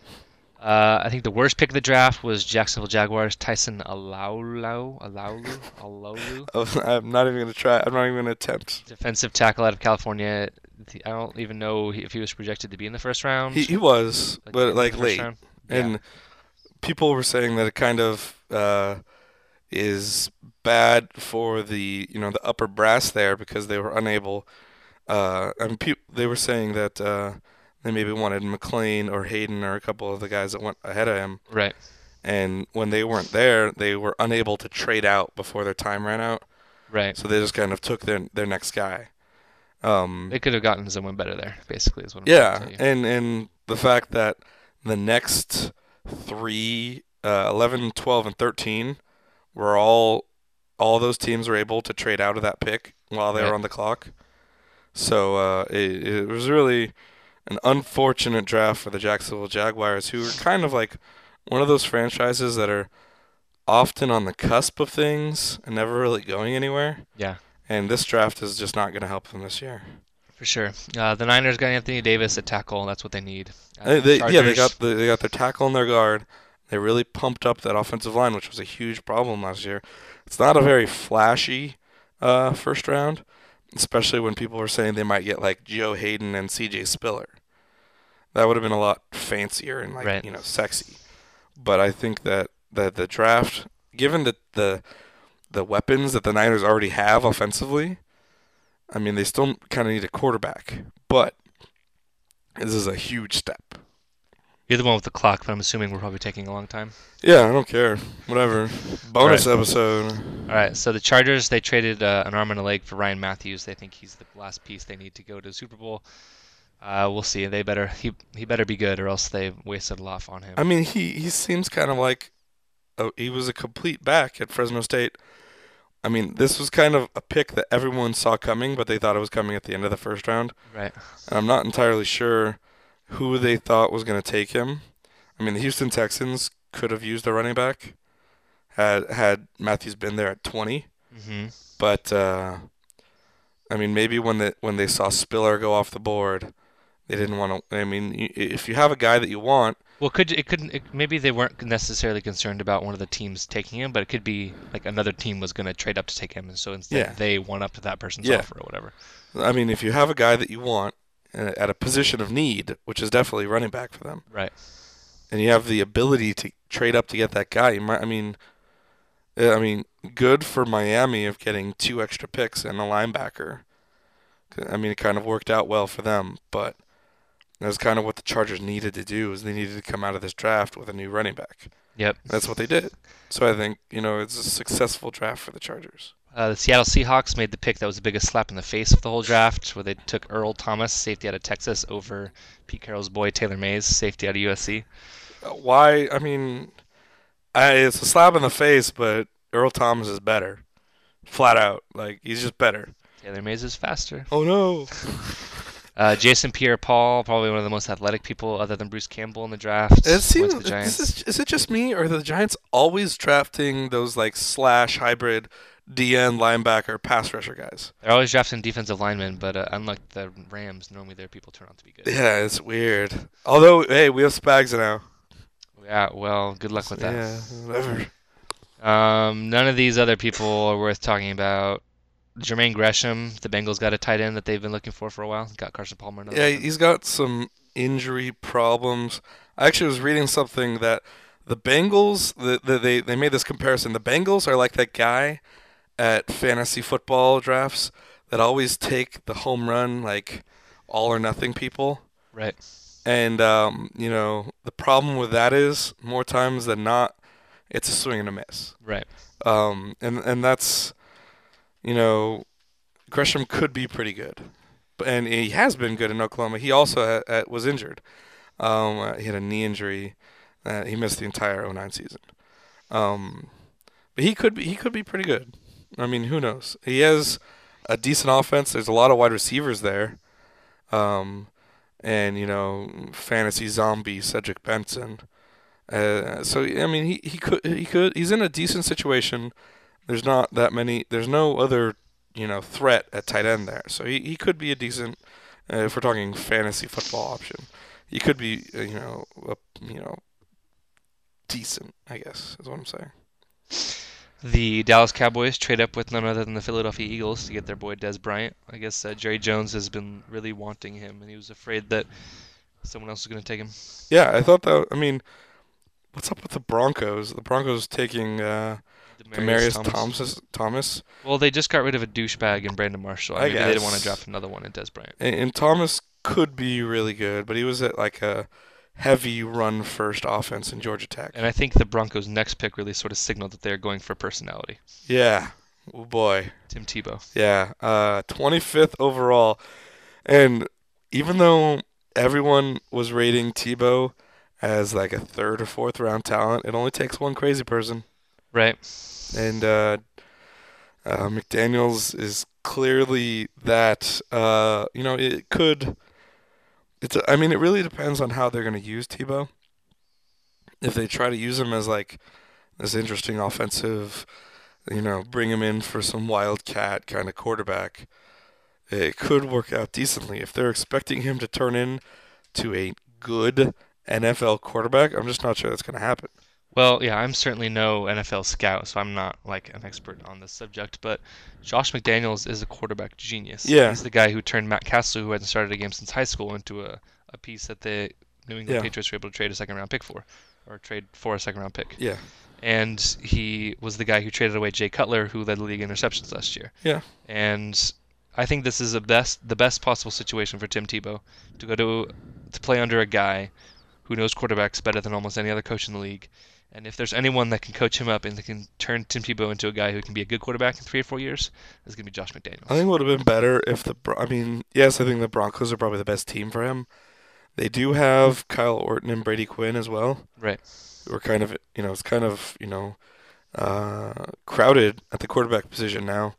Uh, I think the worst pick of the draft was Jacksonville Jaguars Tyson Alaulu, Alaulu, Alaulu, Oh, I'm not even gonna try. I'm not even gonna attempt. defensive tackle out of California. I don't even know if he was projected to be in the first round. He he was, Like, but in like the first late. round. And Yeah. people were saying that it kind of uh, is bad for the you know the upper brass there because they were unable. Uh, I mean, pe- they were saying that uh, they maybe wanted McLean or Hayden or a couple of the guys that went ahead of him, Right. and when they weren't there, they were unable to trade out before their time ran out. Right. So they just kind of took their their next guy. Um, They could have gotten someone better there, basically, is what I'm Yeah, trying to tell you. and and the fact that the next three, uh, eleven, twelve, and thirteen were all all those teams were able to trade out of that pick while they Right. were on the clock. So uh, it, it was really an unfortunate draft for the Jacksonville Jaguars, who are kind of like one of those franchises that are often on the cusp of things and never really going anywhere. Yeah. And this draft is just not going to help them this year. For sure. Uh, the Niners got Anthony Davis at tackle. That's what they need. Uh, They, they, yeah, they Chargers- got the, they got their tackle and their guard. They really pumped up that offensive line, which was a huge problem last year. It's not a very flashy uh, first round, especially when people were saying they might get like Joe Hayden and C J Spiller. That would have been a lot fancier and like Right. you know sexy. But I think that, that the draft, given the, the the weapons that the Niners already have offensively, I mean they still kind of need a quarterback, but this is a huge step. You're the one with the clock, but I'm assuming we're probably taking a long time. Yeah, I don't care. Whatever. Bonus Right. episode. All right, so the Chargers, they traded uh, an arm and a leg for Ryan Matthews. They think he's the last piece they need to go to the Super Bowl. Uh, we'll see. They better he he better be good, or else they wasted a lot on him. I mean, he, he seems kind of like a, he was a complete back at Fresno State. I mean, this was kind of a pick that everyone saw coming, but they thought it was coming at the end of the first round. Right. And I'm not entirely sure who they thought was going to take him. I mean, the Houston Texans could have used a running back had had Matthews been there at twenty. Mm-hmm. But uh, I mean, maybe when the when they saw Spiller go off the board, they didn't want to. I mean, y- if you have a guy that you want, Well, could it couldn't it, maybe they weren't necessarily concerned about one of the teams taking him, but it could be like another team was going to trade up to take him, and so instead Yeah. they went up to that person's Yeah. offer or whatever. I mean, if you have a guy that you want uh, at a position of need, which is definitely running back for them, Right. and you have the ability to trade up to get that guy, you might. I mean, uh, I mean, good for Miami of getting two extra picks and a linebacker. I mean, it kind of worked out well for them, but that's kind of what the Chargers needed to do. Is they needed to come out of this draft with a new running back. Yep. That's what they did. So I think, you know, it's a successful draft for the Chargers. Uh, the Seattle Seahawks made the pick that was the biggest slap in the face of the whole draft, where they took Earl Thomas, safety out of Texas, over Pete Carroll's boy Taylor Mays, safety out of U S C. Uh, Why? I mean, I, it's a slap in the face, but Earl Thomas is better, flat out. Like he's just better. Taylor Mays is faster. Oh no. Uh, Jason Pierre-Paul, probably one of the most athletic people other than Bruce Campbell in the draft. It seems. Went to the Is, Giants. it- is it just me, or are the Giants always drafting those like slash hybrid D N linebacker pass rusher guys? They're always drafting defensive linemen, but uh, unlike the Rams, normally their people turn out to be good. Yeah, it's weird. Although, hey, we have Spags now. Yeah, well, good luck with that. Yeah, whatever. Um, none of these other people are worth talking about. Jermaine Gresham, the Bengals got a tight end that they've been looking for for a while. Got Carson Palmer. Another Yeah, weapon. he's got some injury problems. I actually was reading something that the Bengals, the, the, they they made this comparison. The Bengals are like that guy at fantasy football drafts that always take the home run, like all or nothing people. Right. And um, you know, the problem with that is more times than not, it's a swing and a miss. Right. Um, and and that's, you know, Gresham could be pretty good, but and he has been good in Oklahoma. He also ha- ha- was injured. Um, uh, he had a knee injury. Uh, he missed the entire oh nine season. Um, but he could be he could be pretty good. I mean, who knows? He has a decent offense. There's a lot of wide receivers there. Um, and you know, fantasy zombie Cedric Benson. Uh, so I mean, he, he could he could he's in a decent situation. There's not that many. There's no other you know threat at tight end there. So he, he could be a decent. Uh, if we're talking fantasy football option, he could be uh, you know a, you know decent. I guess is what I'm saying. The Dallas Cowboys trade up with none other than the Philadelphia Eagles to get their boy Des Bryant. I guess uh, Jerry Jones has been really wanting him, and he was afraid that someone else was going to take him. Yeah, I thought that. I mean, what's up with the Broncos? The Broncos taking uh, Demarius Thomas. Thomas. Thomas. Well, they just got rid of a douchebag in Brandon Marshall. I Maybe they didn't guess. want to draft another one in Des Bryant. And, and Thomas could be really good, but he was at like a heavy run first offense in Georgia Tech. And I think the Broncos' next pick really sort of signaled that they're going for personality. Yeah. Oh boy. Tim Tebow. Yeah. Uh, twenty-fifth overall. And even though everyone was rating Tebow as like a third or fourth round talent, it only takes one crazy person. Right. And uh, uh, McDaniels is clearly that. Uh, you know, it could. It's. A, I mean, it really depends on how they're going to use Tebow. If they try to use him as like this interesting offensive, you know, bring him in for some wildcat kind of quarterback, it could work out decently. If they're expecting him to turn in to a good N F L quarterback, I'm just not sure that's going to happen. Well, yeah, I'm certainly no N F L scout, so I'm not like an expert on this subject, but Josh McDaniels is a quarterback genius. Yeah. He's the guy who turned Matt Castle, who hadn't started a game since high school, into a, a piece that the New England Yeah. Patriots were able to trade a second round pick for, or trade for a second round pick. Yeah. And he was the guy who traded away Jay Cutler, who led the league in interceptions last year. Yeah. And I think this is the best the best possible situation for Tim Tebow to go to to play under a guy who knows quarterbacks better than almost any other coach in the league. And if there's anyone that can coach him up and that can turn Tim Tebow into a guy who can be a good quarterback in three or four years, it's going to be Josh McDaniels. I think it would have been better if the. Bron- I mean, yes, I think the Broncos are probably the best team for him. They do have Kyle Orton and Brady Quinn as well. Right. Who are kind of, you know, it's kind of, you know, uh, crowded at the quarterback position now.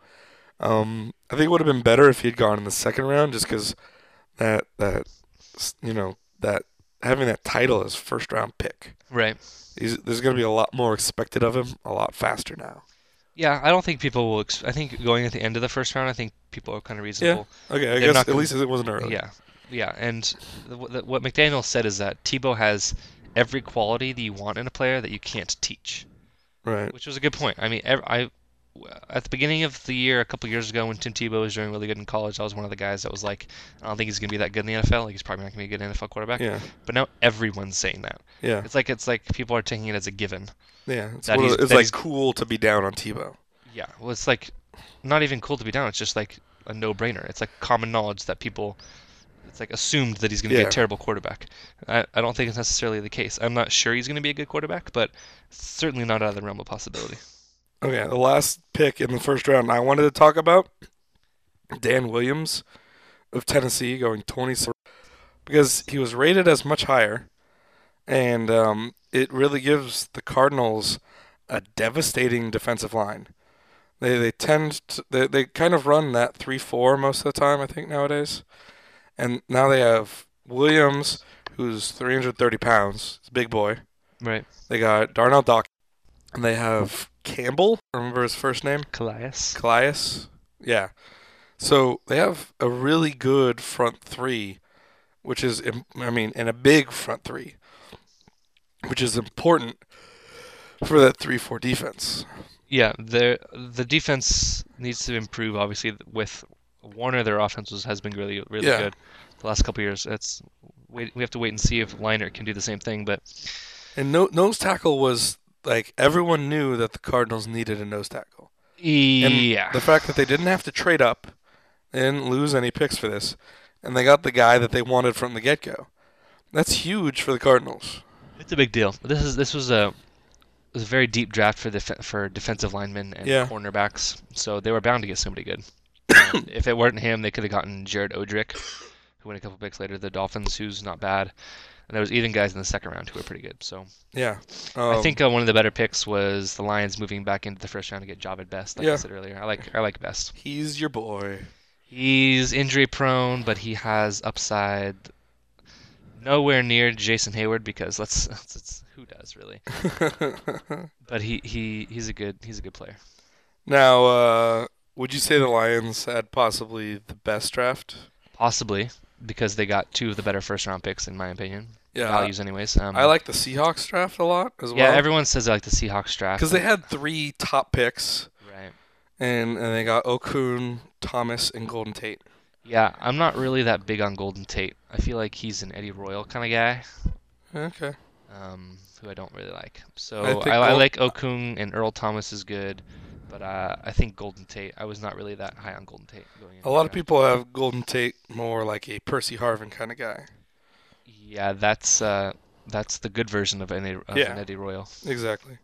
Um, I think it would have been better if he had gone in the second round, just because that that you know that having that title as first round pick. Right. He's, there's going to be a lot more expected of him a lot faster now. Yeah, I don't think people will. Ex- I think going at the end of the first round, I think people are kind of reasonable. Okay, I They're guess not at gonna- least it wasn't early. Yeah, yeah, and the, the, what McDaniel said is that Tebow has every quality that you want in a player that you can't teach, Right. which was a good point. I mean, ev- I at the beginning of the year, a couple years ago, when Tim Tebow was doing really good in college, I was one of the guys that was like, I don't think he's gonna be that good in the N F L. Like, he's probably not gonna be a good N F L quarterback. Yeah. But now everyone's saying that. Yeah. It's like it's like people are taking it as a given. Yeah. It's, That one of he's- the- it's that like he's- cool to be down on Tebow. Yeah. Well, it's like not even cool to be down. It's just like a no-brainer. It's like common knowledge that people. It's like assumed that he's going to be Yeah. a terrible quarterback. I, I don't think it's necessarily the case. I'm not sure he's going to be a good quarterback, but certainly not out of the realm of possibility. Okay, the last pick in the first round I wanted to talk about Dan Williams of Tennessee going twenty because he was rated as much higher, and um, it really gives the Cardinals a devastating defensive line. They they tend to, they they kind of run that three four most of the time, I think, nowadays. And now they have Williams, who's three hundred thirty pounds, he's a big boy. Right. They got Darnell Dock, and they have Campbell. Remember his first name? Calais. Calais. Yeah. So they have a really good front three, which is, im- I mean, and a big front three, which is important for that three four defense. Yeah, the the defense needs to improve. Obviously, with Warner, their offense was, has been really really Yeah. good the last couple of years. It's wait, we have to wait and see if Leinart can do the same thing. But And no, nose tackle was like everyone knew that the Cardinals needed a nose tackle. And yeah, the fact that they didn't have to trade up, they didn't lose any picks for this, and they got the guy that they wanted from the get-go. That's huge for the Cardinals. it's a big deal. This is this was a it was a very deep draft for def- for defensive linemen and Yeah. cornerbacks. So they were bound to get somebody good. Um, if it weren't him, they could have gotten Jared Odrick, who went a couple picks later. The Dolphins, who's not bad. And there was even guys in the second round who were pretty good. So Yeah. I Um, think uh, one of the better picks was the Lions moving back into the first round to get Javid Best, like Yeah. I said earlier. I like I like Best. he's your boy. He's injury prone, but he has upside. Nowhere near Jason Hayward because let's, let's, let's who does really? But he, he he's a good he's a good player. Now, uh, would you say the Lions had possibly the best draft? Possibly because they got two of the better first round picks in my opinion. Yeah. Values anyways. Um, I like the Seahawks draft a lot as well. yeah, everyone says they like the Seahawks draft. Because they had three top picks, Right. and, and they got Okun, Thomas, and Golden Tate. Yeah, I'm not really that big on Golden Tate. I feel like he's an Eddie Royal kind of guy. Okay. Um, who I don't really like. So I I, think I, Gold- like Okung and Earl Thomas is good, but uh, I think Golden Tate. I was not really that high on Golden Tate going in. A lot of people have Golden Tate more like a Percy Harvin kind of guy. Yeah, that's uh, that's the good version of an, of Yeah. an Eddie Royal. Exactly.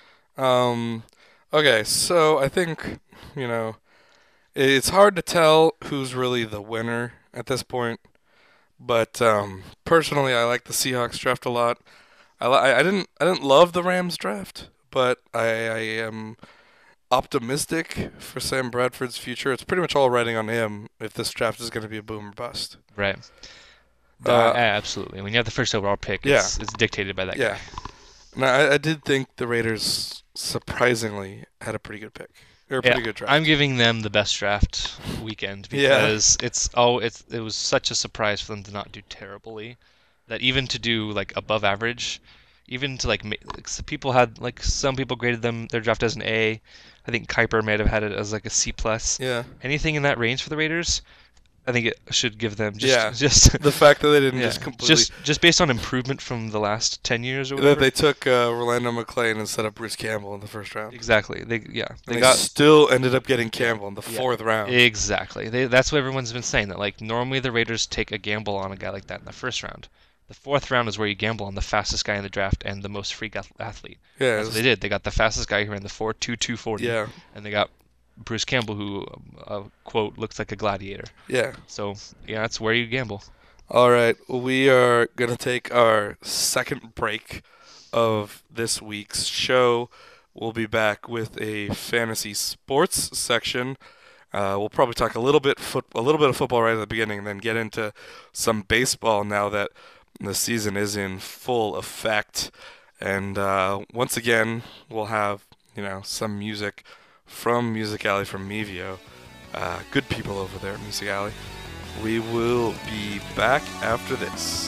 Um, okay, so I think, you know, it's hard to tell who's really the winner at this point. But um, personally, I like the Seahawks draft a lot. I, li- I didn't I didn't love the Rams draft, but I, I am optimistic for Sam Bradford's future. It's pretty much all riding on him if this draft is going to be a boom or bust. Right. Uh, Uh, yeah, absolutely. When you have the first overall pick, Yeah. it's, it's dictated by that Yeah. guy. Now, I, I did think the Raiders surprisingly had a pretty good pick. Or a pretty Yeah, good draft. I'm giving them the best draft weekend Yeah. because it's oh it's it was such a surprise for them to not do terribly, that even to do like above average, even to like, ma- like so people had like some people graded them their draft as an A. I think Kuiper might have had it as like a C plus. Yeah. Anything in that range for the Raiders, I think it should give them just Yeah. just The fact that they didn't yeah, just completely just just based on improvement from the last ten years or that whatever. they took uh, Rolando McClain instead of Bruce Campbell in the first round. Exactly. They yeah And they they got still ended up getting Campbell in the Yeah. fourth round. Exactly. They, that's what everyone's been saying. That like normally the Raiders take a gamble on a guy like that in the first round. The fourth round is where you gamble on the fastest guy in the draft and the most freak ath- athlete. yeah, That's what they did. They got the fastest guy who ran the four two two forty, yeah, and they got Bruce Campbell, who uh, quote looks like a gladiator. yeah. So yeah, that's where you gamble. All right, we are gonna take our second break of this week's show. We'll be back with a fantasy sports section. Uh, we'll probably talk a little bit foot, a little bit of football right at the beginning, and then get into some baseball now that the season is in full effect. And uh, once again, we'll have you know some music from Music Alley from Mevio. Uh, good people over there at Music Alley. We will be back after this.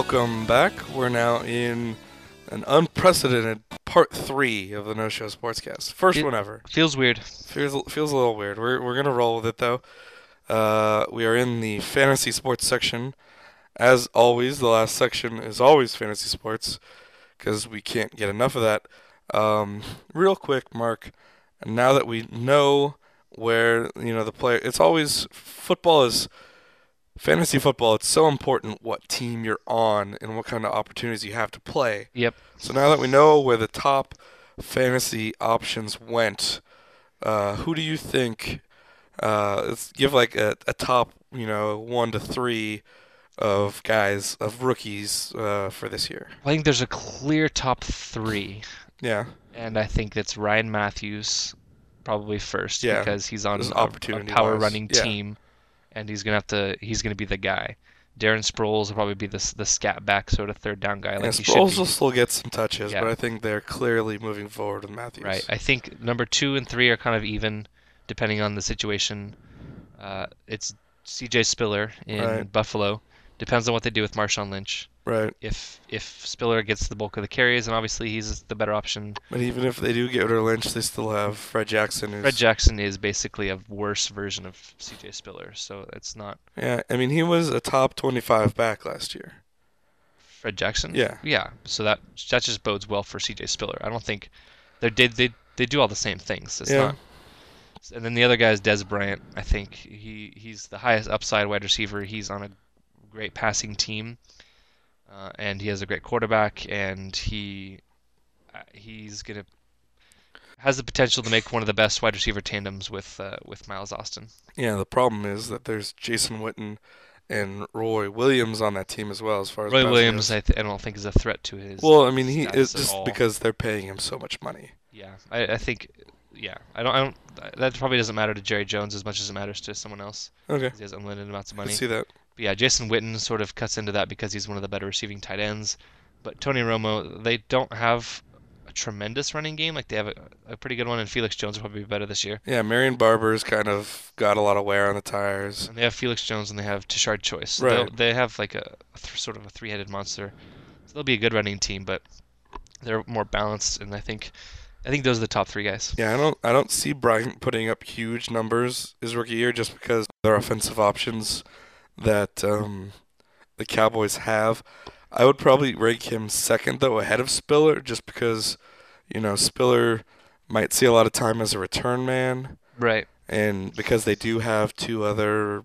Welcome back. We're now in an unprecedented part three of the No Show Sportscast. First It one ever. feels weird. Feels feels a little weird. We're we're gonna roll with it though. Uh, we are in the fantasy sports section. As always, the last section is always fantasy sports because we can't get enough of that. Um, real quick, Mark. Now that we know where you know the player, it's always football is. Fantasy football, it's so important what team you're on and what kind of opportunities you have to play. Yep. So now that we know where the top fantasy options went, uh, who do you think, uh, let's give like a, a top, you know, one to three of guys, of rookies uh, for this year? I think there's a clear top three, Yeah. and I think that's Ryan Matthews probably first Yeah. because he's on Just a, a opportunity power wise. running Yeah. team, and he's gonna have to. He's gonna be the guy. Darren Sproles will probably be the the scat back sort of third down guy, like Yeah, he should Sproles be. will still get some touches, Yeah. but I think they're clearly moving forward with Matthews. Right. I think number two and three are kind of even, depending on the situation. Uh, it's C J Spiller in Right. Buffalo. Depends on what they do with Marshawn Lynch. Right. If if Spiller gets the bulk of the carries, and obviously he's the better option. But even if they do get rid of Lynch, they still have Fred Jackson. Who's, Fred Jackson is basically a worse version of C J Spiller, so it's not Yeah, I mean, he was a top twenty-five back last year. Fred Jackson. Yeah. Yeah. So that that just bodes well for C J Spiller. I don't think they did they they do all the same things. It's Yeah. not. And then the other guy is Des Bryant. I think he he's the highest upside wide receiver. He's on a great passing team, uh, and he has a great quarterback, and he uh, he's gonna has the potential to make one of the best wide receiver tandems with uh, with Miles Austin. Yeah, the problem is that there's Jason Witten and Roy Williams on that team as well, as far as Roy passing Williams, goes. I, th- I don't think is a threat to his. Well, I mean, he status is at just all. because they're paying him so much money. Yeah, I, I think, yeah, I don't, I don't. That probably doesn't matter to Jerry Jones as much as it matters to someone else. Okay, 'Cause he has unlimited amounts of I money. see that. But yeah, Jason Witten sort of cuts into that because he's one of the better receiving tight ends. But Tony Romo, they don't have a tremendous running game. Like they have a, a pretty good one, and Felix Jones will probably be better this year. Yeah, Marion Barber's kind of got a lot of wear on the tires. And they have Felix Jones and they have Tashard Choice. So Right. they'll- They have like a, a th- sort of a three-headed monster. So they'll be a good running team, but they're more balanced, and I think, I think those are the top three guys. Yeah, I don't, I don't see Bryant putting up huge numbers his rookie year just because their offensive options that um, the Cowboys have. I would probably rank him second though, ahead of Spiller, just because, you know, Spiller might see a lot of time as a return man, Right. and because they do have two other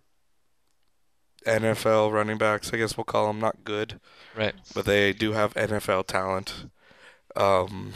N F L running backs, I guess we'll call them not good, Right. but they do have N F L talent. Um,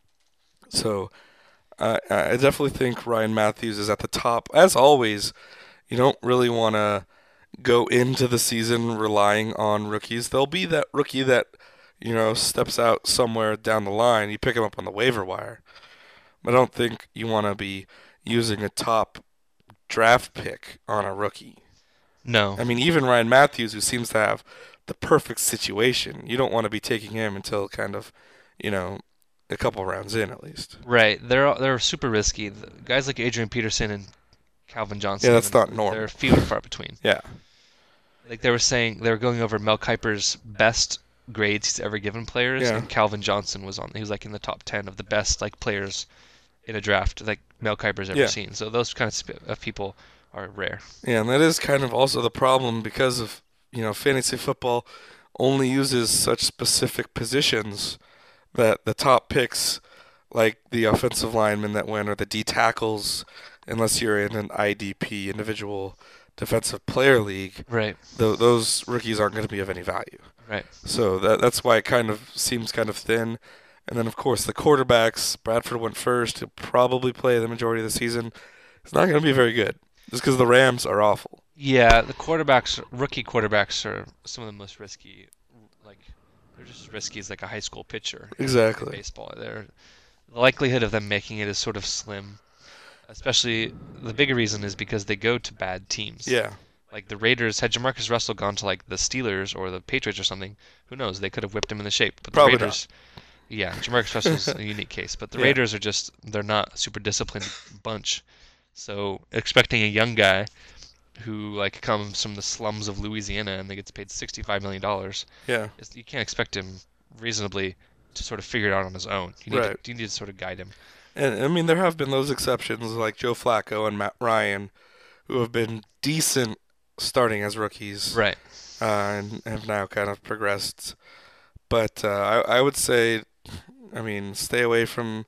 so I I definitely think Ryan Matthews is at the top. As always, you don't really want to go into the season relying on rookies. There'll be that rookie that, you know, steps out somewhere down the line. You pick him up on the waiver wire. But I don't think you want to be using a top draft pick on a rookie. No. I mean, even Ryan Matthews, who seems to have the perfect situation, you don't want to be taking him until kind of, you know, a couple rounds in at least. Right. They're they're super risky. The guys like Adrian Peterson and Calvin Johnson. Yeah, that's even, not normal. They're few and far between. Yeah. Like they were saying, they were going over Mel Kiper's best grades he's ever given players, Yeah. and Calvin Johnson was on. He was like in the top ten of the best like players in a draft like Mel Kiper's ever Yeah. seen. So those kind of sp- of people are rare. Yeah, and that is kind of also the problem because of, you know, fantasy football only uses such specific positions that the top picks, like the offensive linemen that win or the D tackles, unless you're in an I D P, individual defensive player league, Right. th- those rookies aren't going to be of any value. Right. So that that's why it kind of seems kind of thin. And then, of course, the quarterbacks, Bradford went first. He'll probably play the majority of the season. It's not going to be very good just because the Rams are awful. Yeah, the quarterbacks, rookie quarterbacks, are some of the most risky. Like they're just as risky as like a high school pitcher. in Exactly. baseball. They're, the likelihood of them making it is sort of slim. Especially the bigger reason is because they go to bad teams. Yeah. Like the Raiders, had Jamarcus Russell gone to like the Steelers or the Patriots or something, who knows? They could have whipped him in the shape. But the Probably Raiders, yeah, Jamarcus Russell's a unique case. But the Yeah. Raiders are just, they're not a super disciplined bunch. So expecting a young guy who like comes from the slums of Louisiana and they gets paid sixty-five million dollars. Yeah. You can't expect him reasonably to sort of figure it out on his own. You need Right. to, you need to sort of guide him. And I mean, there have been those exceptions like Joe Flacco and Matt Ryan, who have been decent starting as rookies, Right. uh, and have now kind of progressed. But uh, I, I would say, I mean, stay away from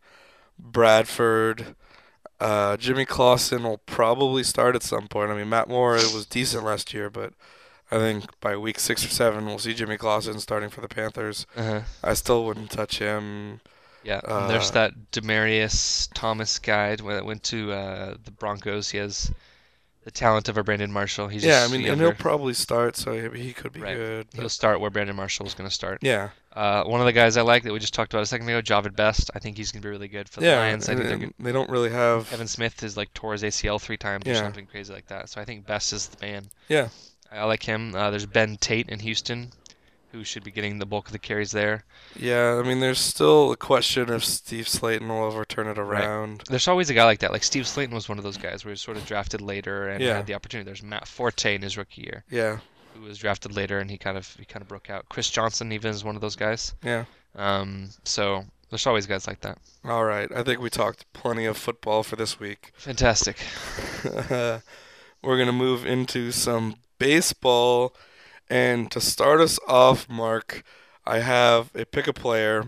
Bradford. Uh, Jimmy Clausen will probably start at some point. I mean, Matt Moore was decent last year, but I think by week six or seven, we'll see Jimmy Clausen starting for the Panthers. Uh-huh. I still wouldn't touch him. Yeah, Uh, and there's that Demarius Thomas guy that went to uh, the Broncos. He has the talent of a Brandon Marshall. He's Yeah, I just mean, and younger. he'll probably start, so he, he could be Right. good. He'll but- start where Brandon Marshall was going to start. yeah, Uh, one of the guys I like that we just talked about a second ago, Javid Best. I think he's going to be really good for the yeah. Lions. I and- think they're and good. they don't really have. Evan Smith is like tore his A C L three times or Yeah. something crazy like that. So I think Best is the man. Yeah, I, I like him. Uh, there's Ben Tate in Houston, who should be getting the bulk of the carries there. yeah. I mean, there's still a question if Steve Slayton will ever turn it Right. around. There's always a guy like that. Like Steve Slayton was one of those guys where he was sort of drafted later and Yeah. had the opportunity. There's Matt Forte in his rookie year, Yeah, who was drafted later and he kind of he kind of broke out. Chris Johnson even is one of those guys. yeah. Um, so there's always guys like that. All right. I think we talked plenty of football for this week. Fantastic. We're gonna move into some baseball, and to start us off, Mark, I have a pick a player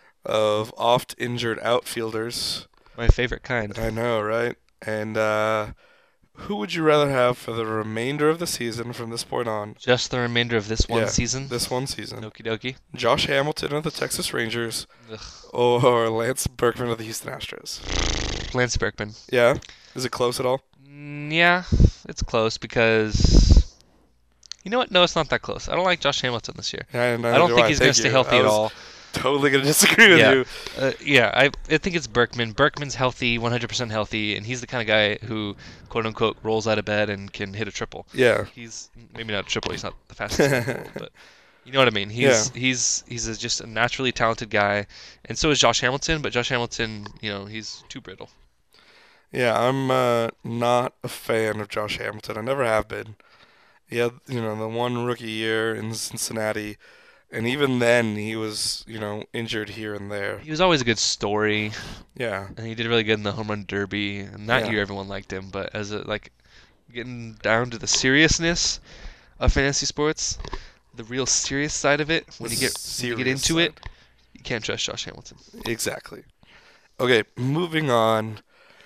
of oft injured outfielders. My favorite kind. I know, right? And uh, who would you rather have for the remainder of the season from this point on? Just the remainder of this one Yeah, season. This one season. Okie dokie. Josh Hamilton of the Texas Rangers Ugh. or Lance Berkman of the Houston Astros? Lance Berkman. Yeah? Is it close at all? Mm, yeah, it's close because you know what? No, it's not that close. I don't like Josh Hamilton this year. Yeah, and I don't neither think do he's going to Thank stay you. healthy I at was all. Totally going to disagree with Yeah. you. Uh, yeah, I I think it's Berkman. Berkman's healthy, one hundred percent healthy, and he's the kind of guy who, quote unquote, rolls out of bed and can hit a triple. Yeah. He's maybe not a triple. He's not the fastest in the world, but you know what I mean. He's he's he's a, just a naturally talented guy, and so is Josh Hamilton. But Josh Hamilton, you know, he's too brittle. Yeah, I'm uh, not a fan of Josh Hamilton. I never have been. He had, you know, the one rookie year in Cincinnati, and even then he was, you know, injured here and there. He was always a good story, Yeah, and he did really good in the home run derby. And that Yeah. year, everyone liked him. But as a like getting down to the seriousness of fantasy sports, the real serious side of it, when The you get when you get serious into it, side. you can't trust Josh Hamilton. exactly. Okay, moving on.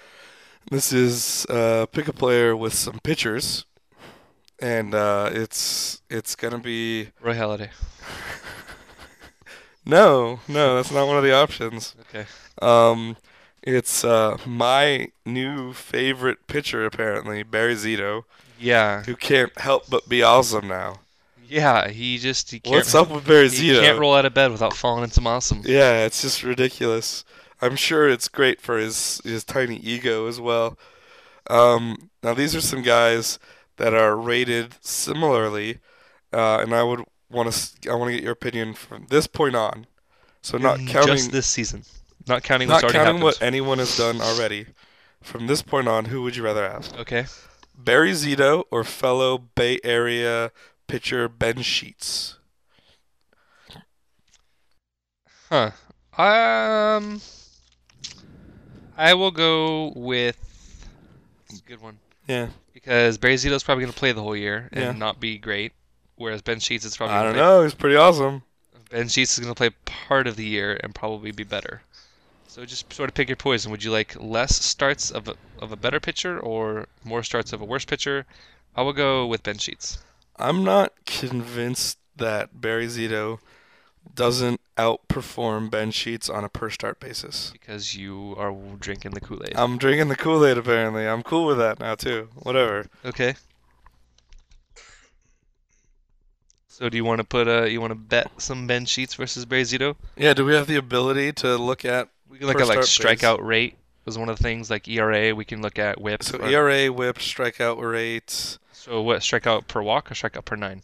This is uh, pick a player with some pitchers, and uh, it's it's gonna be Roy Halladay. no, no, that's not one of the options. Okay. Um, it's uh, my new favorite pitcher, apparently, Barry Zito, Yeah. who can't help but be awesome now. Yeah. He just he can't. What's up with Barry He Zito? can't roll out of bed without falling into some awesome. Yeah, it's just ridiculous. I'm sure it's great for his his tiny ego as well. Um, now these are some guys that are rated similarly, uh, and I would want to I want to get your opinion from this point on. So not In counting just this season, not counting not what's already counting happened. what anyone has done already. From this point on, who would you rather have? Okay. Barry Zito or fellow Bay Area pitcher Ben Sheets? Huh. Um. I will go with. It's a good one Yeah, because Barry Zito's probably going to play the whole year and Yeah. not be great, whereas Ben Sheets is probably. I gonna don't play, know. He's pretty awesome. Ben Sheets is going to play part of the year and probably be better. So just sort of pick your poison. Would you like less starts of a, of a better pitcher or more starts of a worse pitcher? I will go with Ben Sheets. I'm not convinced that Barry Zito doesn't outperform Ben Sheets on a per start basis. Because you are drinking the Kool-Aid. I'm drinking the Kool-Aid apparently. I'm cool with that now too. Whatever. Okay. So do you want to put a you want to bet some Ben Sheets versus Barry Zito? Yeah, do we have the ability to look at We can look Per at like start base. strikeout rate was one of the things, like E R A. We can look at whip. so or- E R A, whip, strikeout rate? So what, strikeout per walk or strikeout per nine?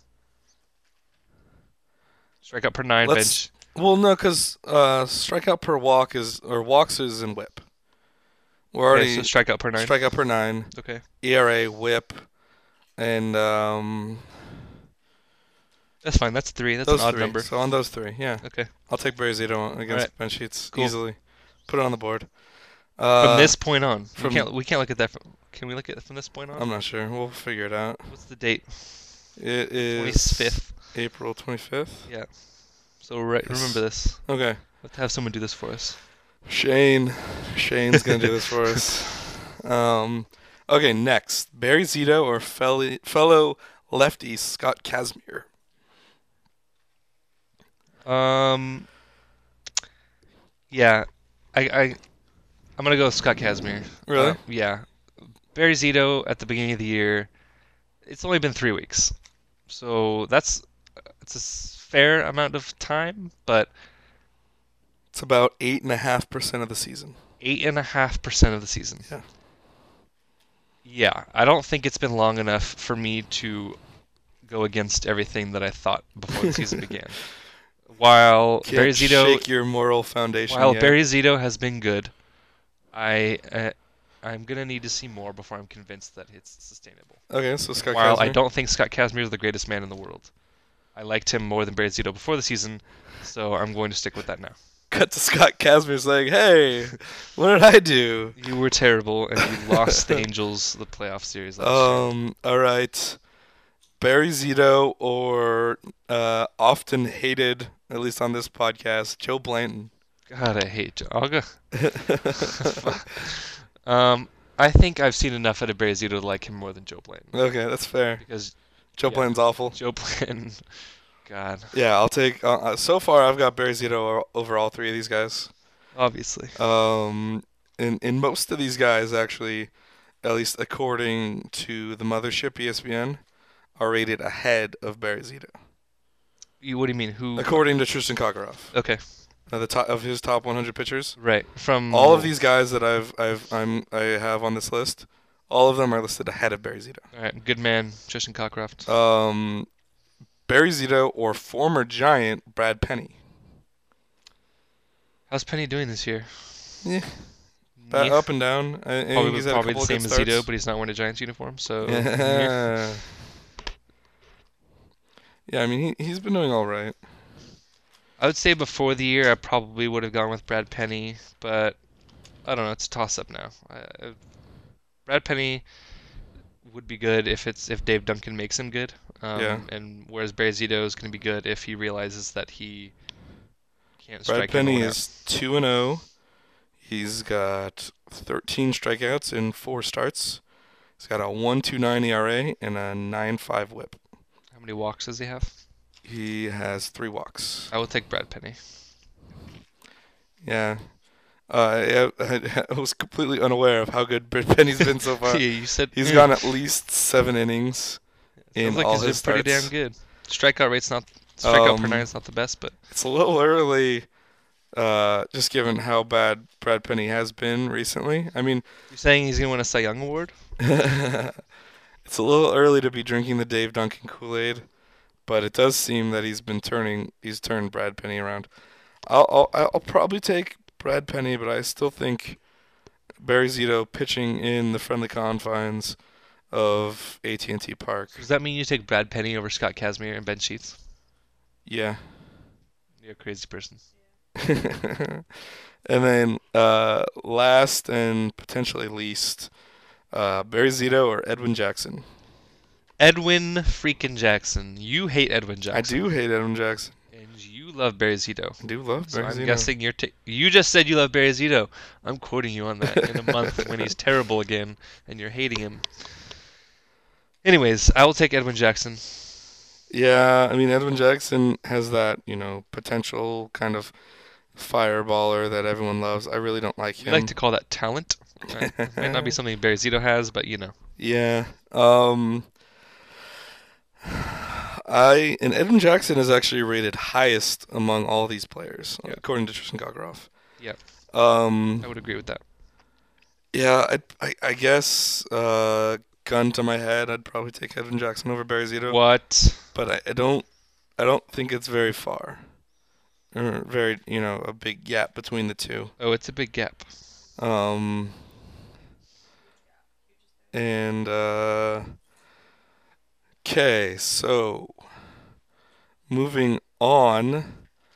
Strikeout per nine, Let's- bench. Well, no, because uh, strikeout per walk is or walks is in whip. We're Okay, already so strikeout per nine. strikeout per nine, Okay. E R A, whip, and um, That's fine. That's three. That's an those odd three. number. So on those three, yeah, Okay. I'll take Barry Zito against Alright. Ben Sheets Cool. easily. Put it on the board. From Uh, this point on, we from- can't we can't look at that. From, can we look at it from this point on? I'm not sure. We'll figure it out. What's the date? It is twenty-fifth. April twenty-fifth. Yeah. So right, Yes. remember this. Okay. Let's have someone do this for us. Shane. Shane's gonna do this for us. Um, okay, next, Barry Zito or felly, fellow lefty Scott Kazmir. Um. Yeah, I I I'm gonna go with Scott Kazmir. Really? Uh, yeah. Barry Zito at the beginning of the year. It's only been three weeks, so that's it's a s- fair amount of time, but It's about eight and a half percent of the season. eight and a half percent of the season. Yeah. Yeah, I don't think it's been long enough for me to go against everything that I thought before the season began. While Can't Barry Zito, shake your moral foundation while yet. Barry Zito has been good, I uh, I'm gonna need to see more before I'm convinced that it's sustainable. Okay, so Scott While Kazmir. I don't think Scott Kazmir is the greatest man in the world, I liked him more than Barry Zito before the season, so I'm going to stick with that now. Cut to Scott Kazmir saying, "Hey, what did I do?" You were terrible, and you lost the Angels the playoff series last year. Um. All right. Barry Zito or uh, often hated, at least on this podcast, Joe Blanton. God, I hate Joe. I'll go. Um, I think I've seen enough out of Barry Zito to like him more than Joe Blanton Okay, that's fair. because Joe Yeah. Blanton's awful. Joe Blanton, God, Yeah, I'll take. Uh, uh, so far, I've got Barry Zito o- over all three of these guys. obviously. Um, in in most of these guys, actually, at least according to the mothership E S P N, are rated ahead of Barry Zito. You, what do you mean? Who? According to Tristan Kokoroff, Okay, uh, the top of his top one hundred pitchers. right. From All of these guys that I've I've I'm I have on this list, all of them are listed ahead of Barry Zito. All right, good man, Tristan Cockcroft. Um, Barry Zito or former Giant Brad Penny. How's Penny doing this year? Yeah, ba- Meh. up and down. I, I think Probably, he's had a probably the couple of same good as starts. Zito, but he's not wearing a Giants uniform, so meh. Yeah. Yeah, I mean he he's been doing all right. I would say before the year I probably would have gone with Brad Penny, but I don't know. It's a toss-up now. I, Brad Penny would be good if it's if Dave Duncan makes him good. Um, Yeah. And whereas Barry Zito is going to be good if he realizes that he can't Brad strike Penny everyone out. is two and zero. He's got thirteen strikeouts in four starts. He's got a one point two nine E R A and a nine point five WHIP. How many walks does he have? He has three walks. I would take Brad Penny. Yeah. Uh, I, I was completely unaware of how good Brad Penny's been so far. Yeah, you said He's eh. gone at least seven innings in Sounds like all he's been his pretty starts. damn good. Strikeout rate's not strikeout per Um, nine is not the best, but It's a little early, uh, just given how bad Brad Penny has been recently. I mean, you're saying he's gonna win a Cy Young award? it's a little early to be drinking the Dave Duncan Kool-Aid, but it does seem that he's been turning, he's turned Brad Penny around. I'll, I'll, I'll probably take Brad Penny, but I still think Barry Zito pitching in the friendly confines of A T and T Park. Does that mean you take Brad Penny over Scott Kazmir and Ben Sheets? Yeah. You're a crazy person. And then uh, last and potentially least, uh, Barry Zito or Edwin Jackson. Edwin freaking Jackson. You hate Edwin Jackson. I do hate Edwin Jackson. And you love Barry Zito. I do love So Barry I'm Zito. guessing you're. Ta- you just said you love Barry Zito. I'm quoting you on that in a month when he's terrible again and you're hating him. Anyways, I will take Edwin Jackson. Yeah, I mean Edwin Jackson has that, you know, potential kind of fireballer that everyone loves. I really don't like We him. like to call that talent. Uh, it might not be something Barry Zito has, but you know. Yeah. Um I and Edwin Jackson is actually rated highest among all these players, Yeah. according to Tristan Kokoroff. Yeah. Um I would agree with that. yeah, I, I I guess uh gun to my head, I'd probably take Edwin Jackson over Barry Zito. What? But I, I don't I don't think it's very far. Or very, you know, a big gap between the two. Oh, it's a big gap. Um, and uh, Okay, so moving on,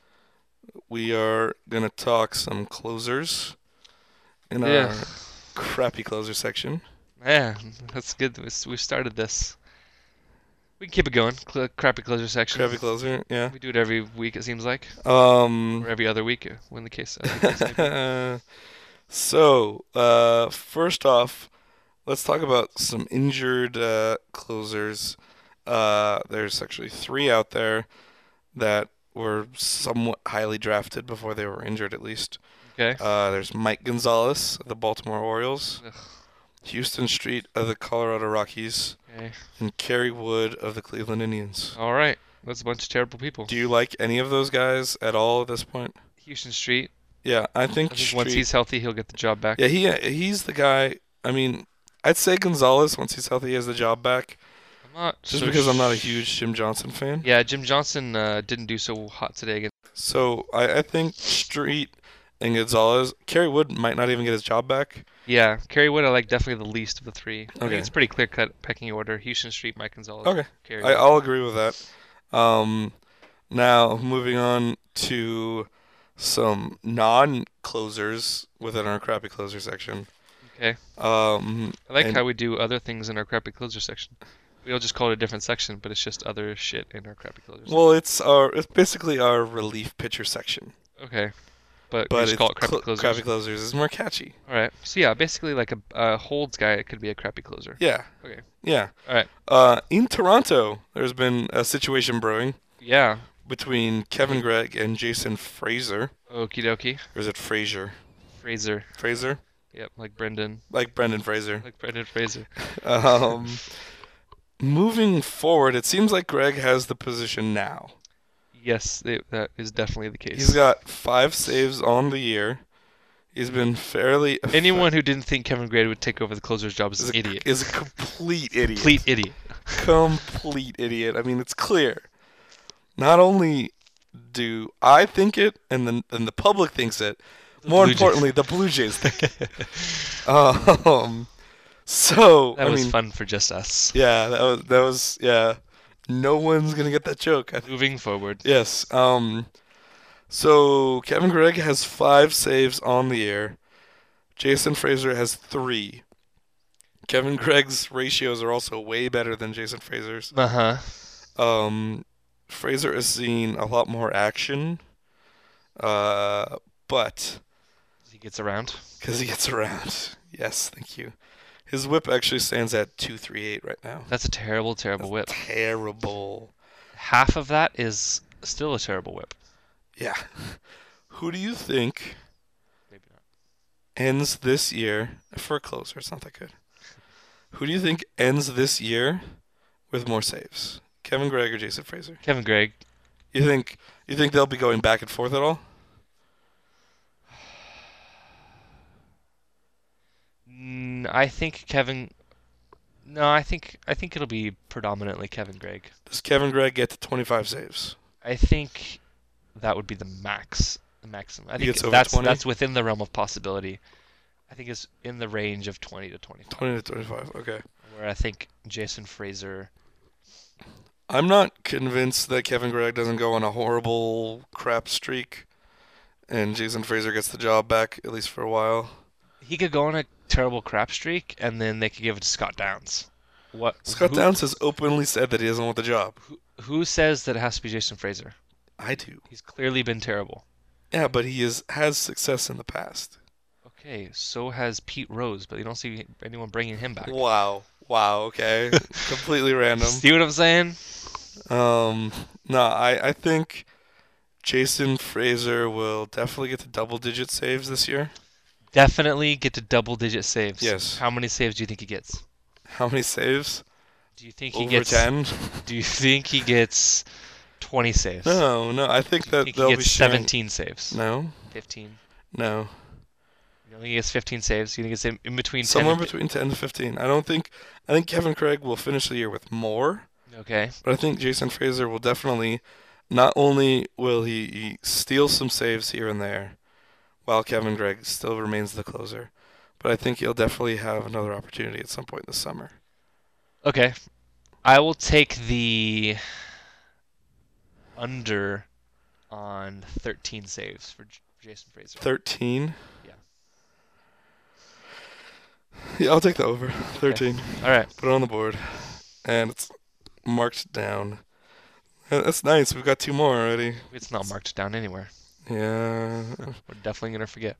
we are going to talk some closers in Yeah. our crappy closer section. Yeah, that's good. that We we started this. We can keep it going. Cl crappy closer section. Crappy closer, yeah. We do it every week, it seems like, Um, or every other week, uh, when the case, as the case may be. so, uh, first off, let's talk about some injured uh, closers. Uh, there's actually three out there that were somewhat highly drafted before they were injured, at least. Okay. Uh, there's Mike Gonzalez of the Baltimore Orioles, Ugh. Houston Street of the Colorado Rockies, Okay. and Kerry Wood of the Cleveland Indians. All right. That's a bunch of terrible people. Do you like any of those guys at all at this point? Houston Street. Yeah, I think, I think Street, once he's healthy, he'll get the job back. yeah, he he's the guy. I mean, I'd say Gonzalez once he's healthy has the job back. I'm not Just so because I'm not a sh- huge Jim Johnson fan. Yeah, Jim Johnson uh, didn't do so hot today again. So I, I think Street and Gonzalez, Kerry Wood might not even get his job back. Yeah, Kerry Wood I like definitely the least of the three. I Okay. think it's pretty clear cut pecking order. Houston Street, Mike Gonzalez. Okay, Kerry I, Wood. I'll agree with that. Um, now moving on to some non-closers within our crappy closer section. Okay. Um, I like and- how we do other things in our crappy closer section. We all just call it a different section, but it's just other shit in our crappy closer section. well, it's our it's basically our relief pitcher section, Okay. But, but we just it's call it crappy cl- closers. crappy closers is more catchy. All right. So yeah, basically like a, a holds guy, it could be a crappy closer. Yeah. Okay. Yeah. All right. Uh, in Toronto, there's been a situation brewing Yeah. between Kevin Gregg and Jason Fraser. Okie dokie. Or is it Frazier? Fraser. Fraser? Yep, like Brendan. Like Brendan Fraser. Like Brendan Fraser. Um, moving forward, it seems like Gregg has the position now. Yes, it, that is definitely the case. He's got five saves on the year. He's been fairly. effect- Anyone who didn't think Kevin Gray would take over the closer's job is is an a, idiot. is a complete idiot. Complete idiot. Complete idiot. I mean, it's clear. Not only do I think it, and the and the public thinks it. More Blue Jays. importantly, the Blue Jays think it. Um, so That I was mean, fun for just us. yeah, that was that was yeah. No one's gonna get that joke. I think. Moving forward. Yes. Um. So Kevin Gregg has five saves on the year. Jason Fraser has three. Kevin Gregg's ratios are also way better than Jason Fraser's. Uh huh. Um, Fraser has seen a lot more action. Uh, but He gets around. because he gets around. Yes, thank you. His whip actually stands at two three eight right now. That's a terrible, terrible whip. Terrible. Half of that is still a terrible whip. Yeah. Who do you think Maybe not. ends this year for a closer? It's not that good. Who do you think ends this year with more saves? Kevin Gregg or Jason Fraser? Kevin Gregg. You think you think they'll be going back and forth at all? Mm, I think Kevin. No, I think I think it'll be predominantly Kevin Gregg. Does Kevin Gregg get to twenty-five saves? I think that would be the max, the maximum. I He think gets over that's twenty? that's within the realm of possibility. I think it's in the range of twenty to twenty-five. twenty to twenty-five. Okay. Where I think Jason Fraser. I'm not convinced that Kevin Gregg doesn't go on a horrible crap streak and Jason Fraser gets the job back, at least for a while. He could go on a terrible crap streak, and then they could give it to Scott Downs. What? Scott who, Downs has openly said that he doesn't want the job. Who, who says that it has to be Jason Fraser? I do. He's clearly been terrible. Yeah, but he is, has success in the past. Okay, so has Pete Rose, but you don't see anyone bringing him back. Wow. Wow, okay. Completely random. See what I'm saying? Um, no, I, I think Jason Fraser will definitely get to double-digit saves this year. Definitely get to double-digit saves. Yes. How many saves do you think he gets? How many saves? Do you think he Over gets? ten? Do you think he gets twenty saves? No, no, I think Do you that think they'll he be gets sharing. seventeen saves? No, fifteen. no. You don't think he gets fifteen saves? You think it's in, in between Somewhere ten and between ten to fifteen. I don't think. I think Kevin Craig will finish the year with more, Okay. but I think Jason Fraser will definitely. Not only will he, he steal some saves here and there, while Kevin Gregg still remains the closer, but I think he'll definitely have another opportunity at some point this summer. Okay. I will take the under on thirteen saves for J- Jason Fraser. thirteen. Yeah. Yeah, I'll take the over. thirteen. All right. Put it on the board. And it's marked down. Uh, That's nice. We've got two more already. It's not marked down anywhere. Yeah. We're definitely gonna forget.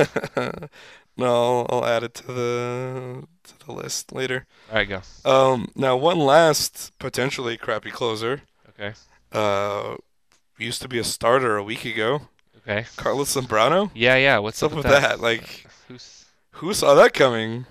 No, I'll, I'll add it to the to the list later. All right, go. Um, now one last potentially crappy closer. Okay. Uh, used to be a starter a week ago. Okay. Carlos Zambrano. Yeah, yeah. What's What's up up with that? Like, Who's... who saw that coming?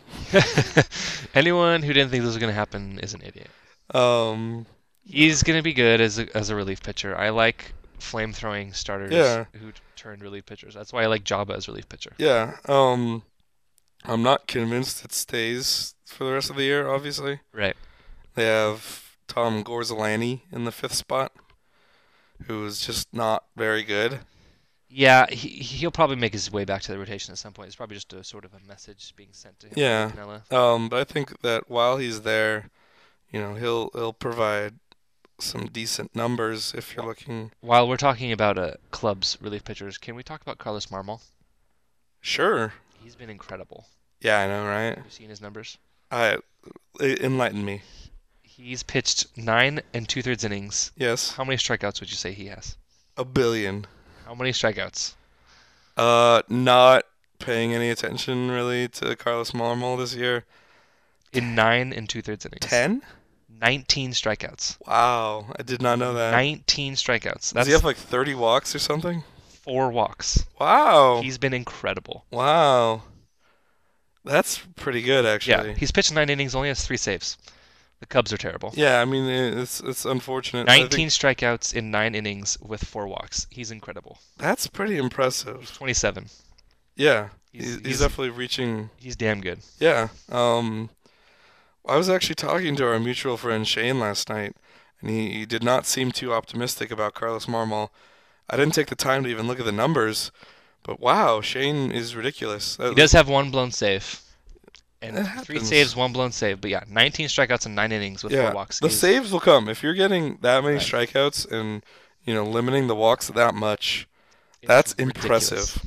Anyone who didn't think this was gonna happen is an idiot. Um, He's gonna be good as a, as a relief pitcher. I like flame throwing starters Yeah. who turned relief pitchers. That's why I like Jabba as relief pitcher. yeah. Um, I'm not convinced it stays for the rest of the year. Obviously, Right. they have Tom Gorzalani in the fifth spot, who is just not very good. Yeah, he he'll probably make his way back to the rotation at some point. It's probably just a sort of a message being sent to him. from Yeah. Canella. Um, but I think that while he's there, you know, he'll he'll provide some decent numbers if you're looking. While we're talking about uh, clubs relief pitchers, can we talk about Carlos Marmol? Sure. He's been incredible. Yeah, I know, right? Have you seen his numbers? I enlighten me. He's pitched nine and two thirds innings. Yes, How many strikeouts would you say he has? a billion. How many strikeouts? Uh, not paying any attention really to Carlos Marmol this year. In nine and two thirds innings. Ten? Nineteen strikeouts. Wow, I did not know that. Nineteen strikeouts. Does That's he have like thirty walks or something? four walks. Wow. He's been incredible. Wow. That's pretty good, actually. Yeah, he's pitched nine innings, only has three saves. The Cubs are terrible. Yeah, I mean it's it's unfortunate. I think nineteen strikeouts in nine innings with four walks. He's incredible. that's pretty impressive. twenty-seven. Yeah, He's- he's, he's, he's- definitely reaching. He's damn good. Yeah. Um, I was actually talking to our mutual friend Shane last night, and he, he did not seem too optimistic about Carlos Marmol. I didn't take the time to even look at the numbers, but wow, Shane is ridiculous. He does have one blown save. And That three happens. saves, one blown save. But yeah, nineteen strikeouts in nine innings with yeah, four walks. the He's- saves will come if you're getting that many Right. strikeouts and you know limiting the walks that much. it's That's ridiculous. impressive.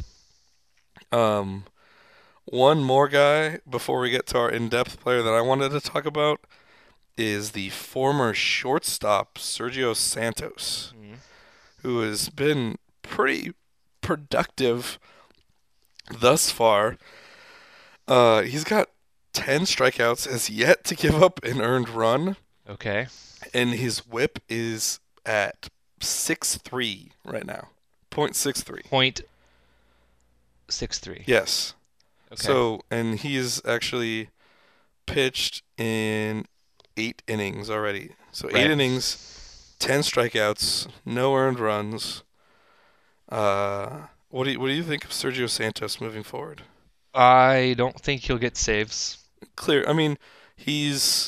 Um, one more guy before we get to our in-depth player that I wanted to talk about is the former shortstop Sergio Santos, Mhm. who has been pretty productive thus far. Uh, he's got ten strikeouts, has yet to give up an earned run, Okay. and his whip is at six three right now. point six three. Point six three. Yes. Okay. So, and he's actually pitched in eight innings already. So eight Right. innings, ten strikeouts, no earned runs. Uh, what do you, what do you think of Sergio Santos moving forward? I don't think he'll get saves. Clear. I mean, he's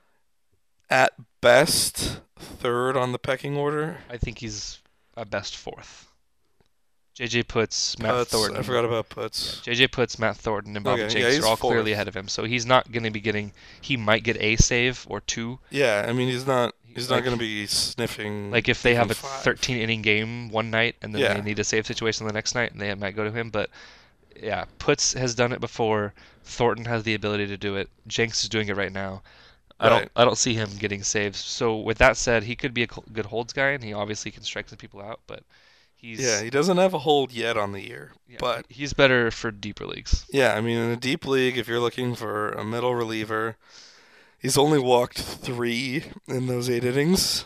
at best third on the pecking order. I think he's at best fourth. J J puts Matt Putz, Thornton. I forgot about Putz. J J puts Matt Thornton and Bobby Okay, yeah, Jakes he's are all fourth. clearly ahead of him, so he's not going to be getting. He might get a save or two. Yeah, I mean he's not he's not Like- going to be sniffing. Like if they have a even five. thirteen inning game one night and then Yeah. they need a save situation the next night, and they might go to him. But yeah, Putz has done it before. Thornton has the ability to do it. Jenks is doing it right now. I Right. don't. I don't see him getting saves. So with that said, he could be a cl- good holds guy, and he obviously can strike some people out. But he's Yeah, he doesn't have a hold yet on the year, yeah, but he's better for deeper leagues. yeah, I mean, in a deep league, if you're looking for a middle reliever, he's only walked three in those eight innings.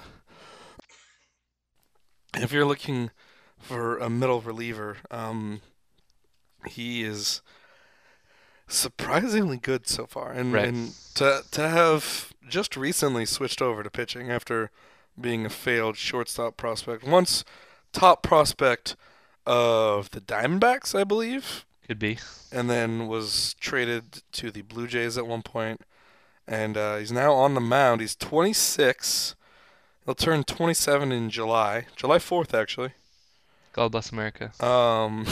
If you're looking for a middle reliever, um, he is surprisingly good so far, and, Right. and to to have just recently switched over to pitching after being a failed shortstop prospect, once top prospect of the Diamondbacks, I believe, Could be. and then was traded to the Blue Jays at one point, and uh, he's now on the mound. He's twenty-six. He'll turn twenty-seven in July, July fourth, actually. God bless America. Um,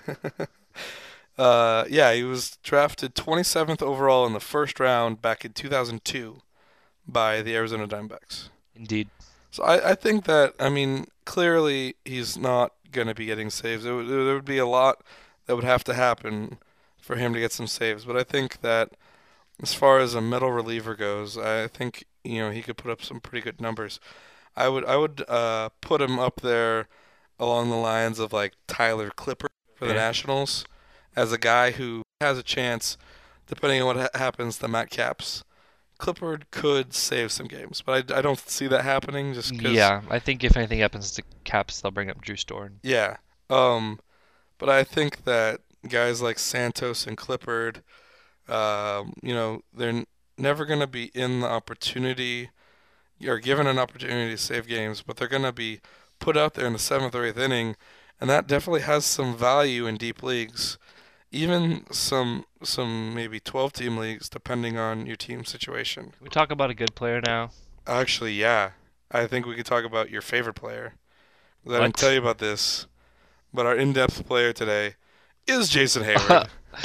uh, yeah, he was drafted twenty-seventh overall in the first round back in two thousand two by the Arizona Diamondbacks. Indeed. So I, I think that, I mean, clearly he's not going to be getting saves. There would, there would be a lot that would have to happen for him to get some saves. But I think that as far as a middle reliever goes, I think, you know, he could put up some pretty good numbers. I would I would uh, put him up there along the lines of like Tyler Clippard for the Yeah. Nationals as a guy who has a chance, depending on what ha- happens to Matt Capps. Clippard could save some games, but I, I don't see that happening just because. Yeah, I think if anything happens to Caps, they'll bring up Drew Storen. Yeah. Um, but I think that guys like Santos and Clippard, um, you know, they're n- never going to be in the opportunity or given an opportunity to save games, but they're going to be put out there in the seventh or eighth inning, and that definitely has some value in deep leagues, even some some maybe twelve team leagues, depending on your team situation. Can we talk about a good player now? Actually, yeah, I think we could talk about your favorite player. 'Cause I What? didn't tell you about this, but our in-depth player today is Jason Hayward.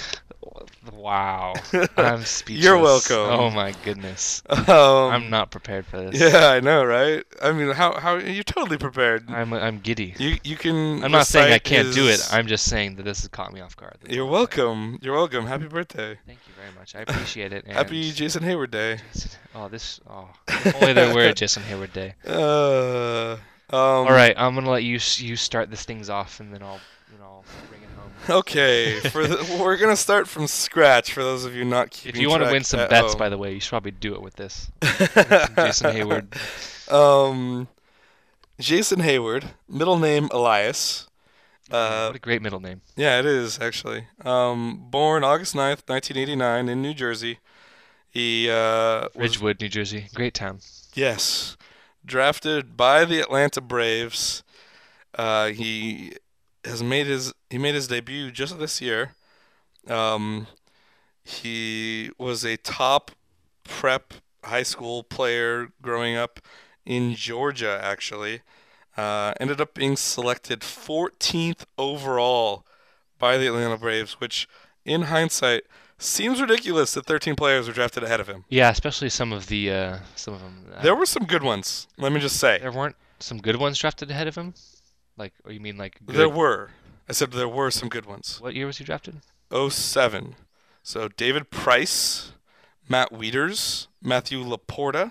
Wow. I'm speechless. You're welcome. Oh my goodness. um, I'm not prepared for this. Yeah, I know, right? I mean, how how you're totally prepared. I'm I'm giddy. You you can. I'm not saying I recite can't do it. his- I'm just saying that this has caught me off guard. That's You're all I'm saying. welcome. You're welcome. Happy birthday. Thank you very much. I appreciate it. And Happy Jason Hayward Day. Jason- Oh, this. Oh, if only there were a Jason Hayward Day. Uh, um, All right, I'm gonna let you s- you start this things off, and then I'll you know I'll bring it home. Okay, for the, we're gonna start from scratch. For those of you not keeping If you want to track win some at bets, home. by the way, you should probably do it with this. Some Jason Hayward. Um, Jason Hayward, middle name Elias. Uh, What a great middle name. yeah, it is actually. Um, born August ninth, nineteen eighty-nine in New Jersey. He uh, was Ridgewood, New Jersey. Great town. yes, drafted by the Atlanta Braves. Uh, he has made his he made his debut just this year. Um, he was a top prep high school player growing up in Georgia, actually. Uh, ended up being selected fourteenth overall by the Atlanta Braves, which, in hindsight, seems ridiculous that thirteen players were drafted ahead of him. Yeah, especially some of the uh, some of them. Uh, There were some good ones, let me just say. there weren't some good ones drafted ahead of him. Like, or you mean like good? There were. I said there were some good ones. What year was he drafted? oh seven. So David Price, Matt Wieters, Matthew Laporta,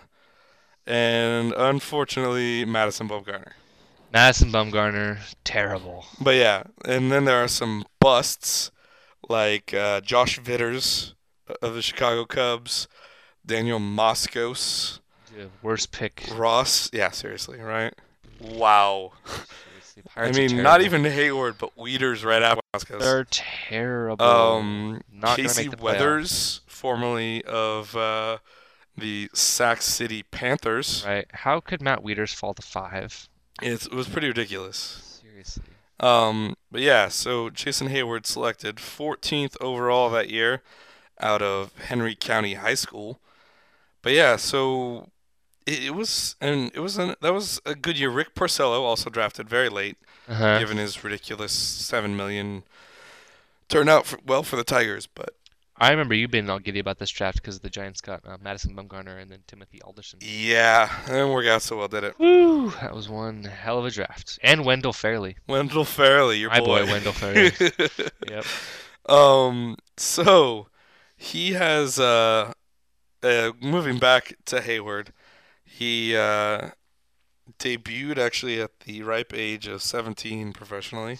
and unfortunately Madison Bumgarner. Madison Bumgarner, terrible. But yeah, and then there are some busts like uh, Josh Vitters of the Chicago Cubs, Daniel Moskos, The worst pick. Ross. Yeah, seriously, right? Wow. Seriously, I Pirates are mean, not terrible. even Hayward, but Wieters right after Moskos. They're terrible. Um, Not gonna Casey make the playoffs. Weathers, formerly of uh, the Sac City Panthers. Right? How could Matt Wieters fall to five? It's, it was pretty ridiculous. Seriously. Um, but yeah, so Jason Hayward selected fourteenth overall that year out of Henry County High School. But yeah, so it, it was and it was an, that was a good year. Rick Porcello also drafted very late, Uh huh. given his ridiculous seven million. Turned out for, well for the Tigers, but I remember you being all giddy about this draft because the Giants got uh, Madison Bumgarner and then Timothy Alderson. yeah, it didn't work out so well, did it? Woo! That was one hell of a draft. And Wendell Fairley. Wendell Fairley, your My boy. boy, Wendell Fairley. Yep. Um, so he has uh, uh moving back to Hayward, he uh debuted actually at the ripe age of seventeen professionally.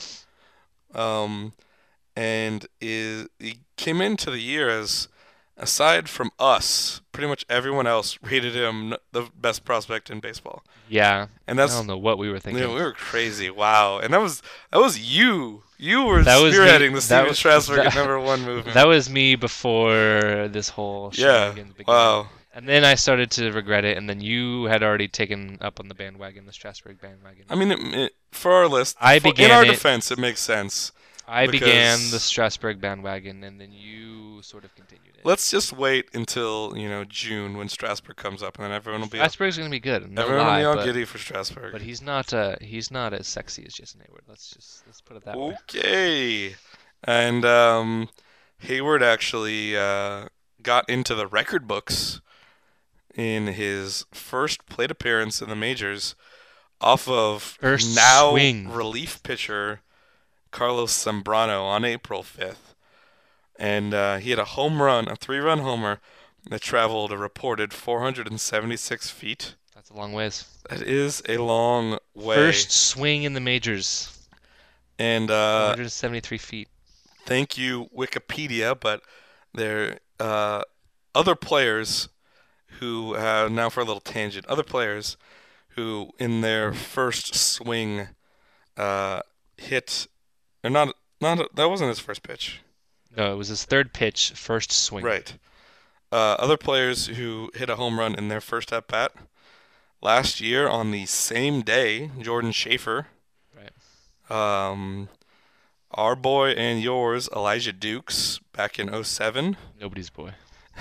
Um, and is he came into the year as, aside from us, pretty much everyone else rated him the best prospect in baseball. Yeah. And I that's don't know what we were thinking. yeah, we were crazy. Wow. And that was that was you. You were That was me- spearheading the that Steven was- Strasburg that- at number one movement. That was me before this whole yeah. shenanigans began. Wow. And then I started to regret it, and then you had already taken up on the bandwagon, the Strasburg bandwagon. I mean, it, it, for our list, I for- in began our it- defense, it makes sense. I began because- the Strasburg bandwagon, and then you sort of continued it. Let's just wait until you know June when Strasburg comes up, and then everyone will be Strasburg's gonna be good. No everyone will lie, be all but, giddy for Strasburg. but he's not. Uh, he's not as sexy as Jason Hayward. Let's just let's put it that way. Okay. And um, Hayward actually uh, got into the record books in his first plate appearance in the majors off of First now swing. relief pitcher Carlos Zambrano on April fifth. And uh, he had a home run, a three-run homer that traveled a reported four hundred seventy-six feet. That's a long ways. That is a long way. First swing in the majors. And uh, one hundred seventy-three feet. Thank you, Wikipedia, but there uh, other players who have, now for a little tangent, other players who in their first swing uh, hit, or not, not that wasn't his first pitch. No, it was his third pitch, first swing. Right. Uh, other players who hit a home run in their first at bat. Last year on the same day, Jordan Schaefer. Right. Um, our boy and yours, Elijah Dukes, back in oh seven. Nobody's boy.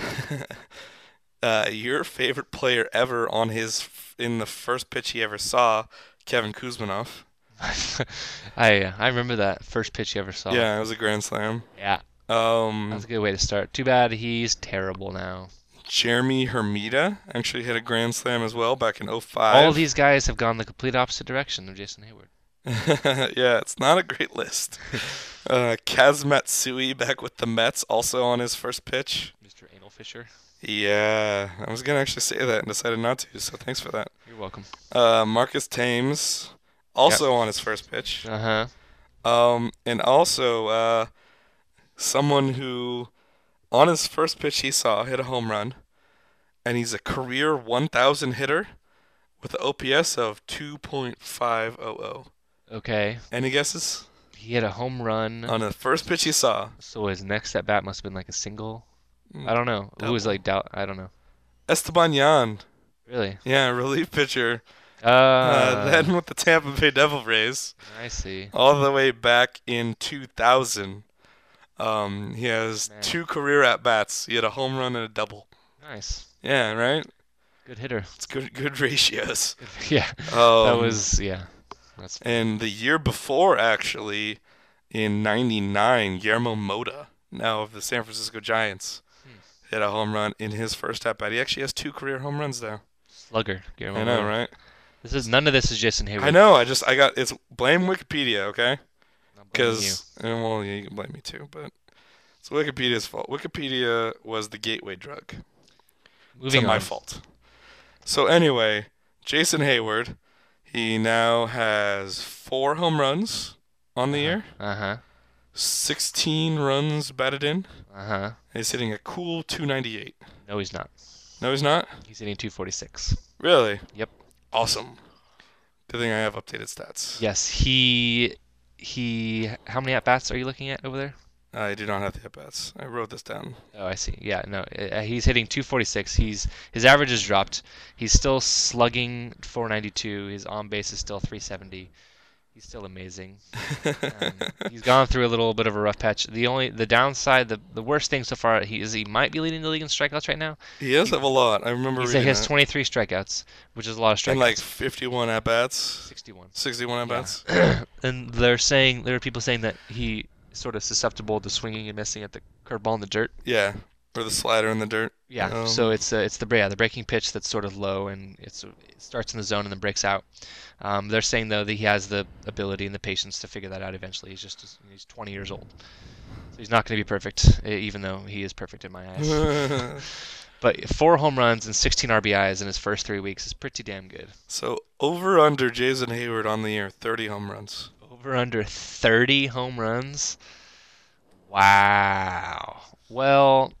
uh, your favorite player ever on his in the first pitch he ever saw, Kevin Kuzminov. I uh, I remember that first pitch you ever saw. Yeah, it was a grand slam. Yeah. Um, That's a good way to start. Too bad he's terrible now. Jeremy Hermida actually hit a grand slam as well back in oh five. All these guys have gone the complete opposite direction of Jason Hayward. Yeah, it's not a great list. uh, Kaz Matsui back with the Mets, also on his first pitch. Mister Anal Fisher. Yeah, I was going to actually say that and decided not to, so thanks for that. You're welcome. Uh, Marcus Thames, also yep. on his first pitch. Uh-huh. Um, and also uh, someone who, on his first pitch he saw, hit a home run, and he's a career one thousand hitter with an O P S of two point five hundred. Okay. Any guesses? He hit a home run. On the first pitch he saw. So his next at bat must have been like a single. I don't know. Double. Who was like doubt? I don't know. Esteban Yan. Really? Yeah, relief pitcher. Uh, uh, then with the Tampa Bay Devil Rays. I see. All the way back in two thousand. Um, he has Man. two career at bats. He had a home run and a double. Nice. Yeah, right. Good hitter. It's good. Good ratios. Yeah. Um, that was yeah. That's and the year before, actually, in ninety-nine, Guillermo Mota, now of the San Francisco Giants, hmm. hit a home run in his first at bat. He actually has two career home runs now. Slugger, Guillermo I know, Mota. right? This is none of this is Jason Hayward. I know. I just I got it's blame Wikipedia, okay? Because well, yeah, you can blame me too, but it's Wikipedia's fault. Wikipedia was the gateway drug. Moving to on. my fault. So anyway, Jason Hayward, he now has four home runs on the uh-huh. year. Uh-huh. sixteen runs batted in. Uh-huh. He's hitting a cool two ninety-eight. No, he's not. No, he's not? He's hitting two forty-six. Really? Yep. Awesome. Good thing I have updated stats. Yes, he he how many at bats are you looking at over there? I do not have the at-bats. I wrote this down. Oh, I see. Yeah, no, uh, he's hitting two forty-six. He's his average has dropped. He's still slugging four ninety-two. His on base is still three seventy. He's still amazing. um, he's gone through a little bit of a rough patch. The only the downside, the the worst thing so far, he is he might be leading the league in strikeouts right now. He does he, have a lot. I remember. He's, reading he has that. twenty-three strikeouts, which is a lot of strikeouts. And like fifty-one at bats. sixty-one. sixty-one at bats. Yeah. And they're saying there are people saying that he is sort of susceptible to swinging and missing at the curveball in the dirt. Yeah. Or the slider in the dirt. Yeah, um, so it's uh, it's the yeah, the breaking pitch that's sort of low and it's it starts in the zone and then breaks out. Um, they're saying though that he has the ability and the patience to figure that out eventually. He's just he's twenty years old, so he's not going to be perfect, even though he is perfect in my eyes. But four home runs and sixteen R B Is in his first three weeks is pretty damn good. So over under Jason Hayward on the year, thirty home runs. Over under thirty home runs. Wow. Well.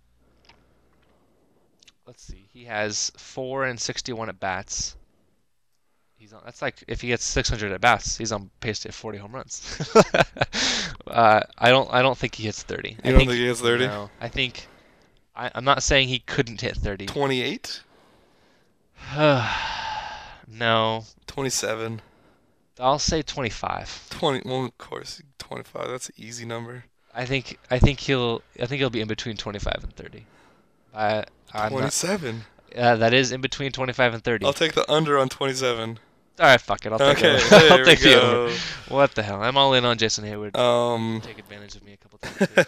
Let's see. He has four and sixty-one at bats. He's on. That's like if he gets six hundred at bats, he's on pace to hit forty home runs. uh, I don't. I don't think he hits thirty. You I don't think, think he hits thirty? No. I think. I, I'm not saying he couldn't hit thirty. Twenty-eight. No. Twenty-seven. I'll say twenty-five. Twenty. Well, of course, twenty-five. That's an easy number. I think. I think he'll. I think he'll be in between twenty-five and thirty. I. twenty-seven. Uh, that is in between twenty-five and thirty. I'll take the under on twenty-seven. All right, fuck it. I'll take okay, it. I'll take the the over. What the hell? I'm all in on Jason Hayward. Um, take advantage of me a couple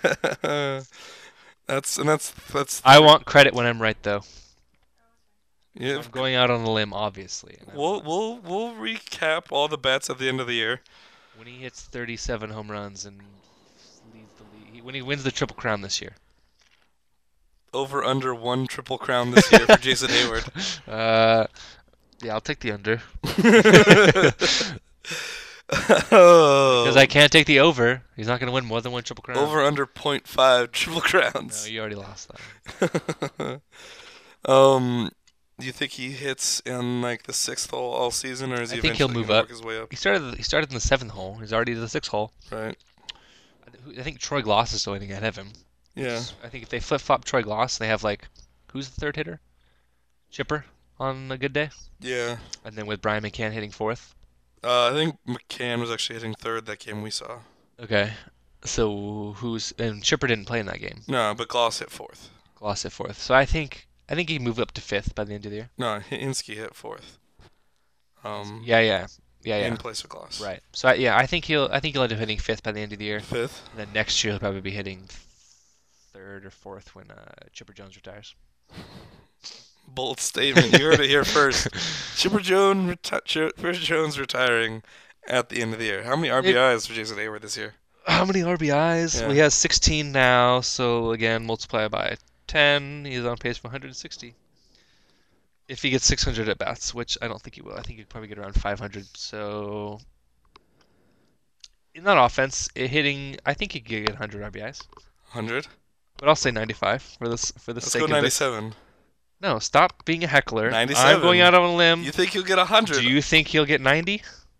times. that's and that's that's. I want credit when I'm right, though. Yeah, I'm going out on a limb, obviously. And I we'll want we'll we'll recap all the bets at the end of the year. when he hits thirty-seven home runs and leads the league. When he wins the Triple Crown this year. Over under one triple crown this year for Jason Hayward. Uh, yeah, I'll take the under. Because I Oh, can't take the over. He's not going to win more than one Triple Crown. over under point five triple No, crowns. you already lost that. um, do you think he hits in like the sixth hole all season, or is I he think he'll eventually move gonna up. work his way up? He started. He started in the seventh hole. He's already to the sixth hole. Right. I th- I think Troy Gloss is still hitting ahead of him. Yeah. I think if they flip flop Troy Gloss, they have like, who's the third hitter? Chipper on a good day, Yeah. and then with Brian McCann hitting fourth. Uh, I think McCann was actually hitting third that game we saw. Okay, so who's and Chipper didn't play in that game. No, but Gloss hit fourth. Gloss hit fourth. So I think I think he can move up to fifth by the end of the year. No, Hinsky hit fourth. Um, Yeah, yeah, yeah, yeah. in place of Gloss. Right. So I, yeah, I think he'll I think he'll end up hitting fifth by the end of the year. Fifth. And then next year he'll probably be hitting third or fourth when uh, Chipper Jones retires. Bold statement. You heard it here first. Chipper Jones, reti- Chipper Jones retiring at the end of the year. How many R B Is for Jason Hayward this year? How many R B Is? Yeah. We have sixteen now, so again, multiply by ten. He's on pace for one hundred sixty. If he gets six hundred at bats, which I don't think he will. I think he'd probably get around five hundred. So in that offense, it hitting, I think he could get one hundred R B Is. one hundred? But I'll say ninety-five for this for the Let's sake go of this. ninety-seven. No, stop being a heckler. ninety-seven. I'm going out on a limb. You think he'll get one hundred? Do you think he'll get ninety?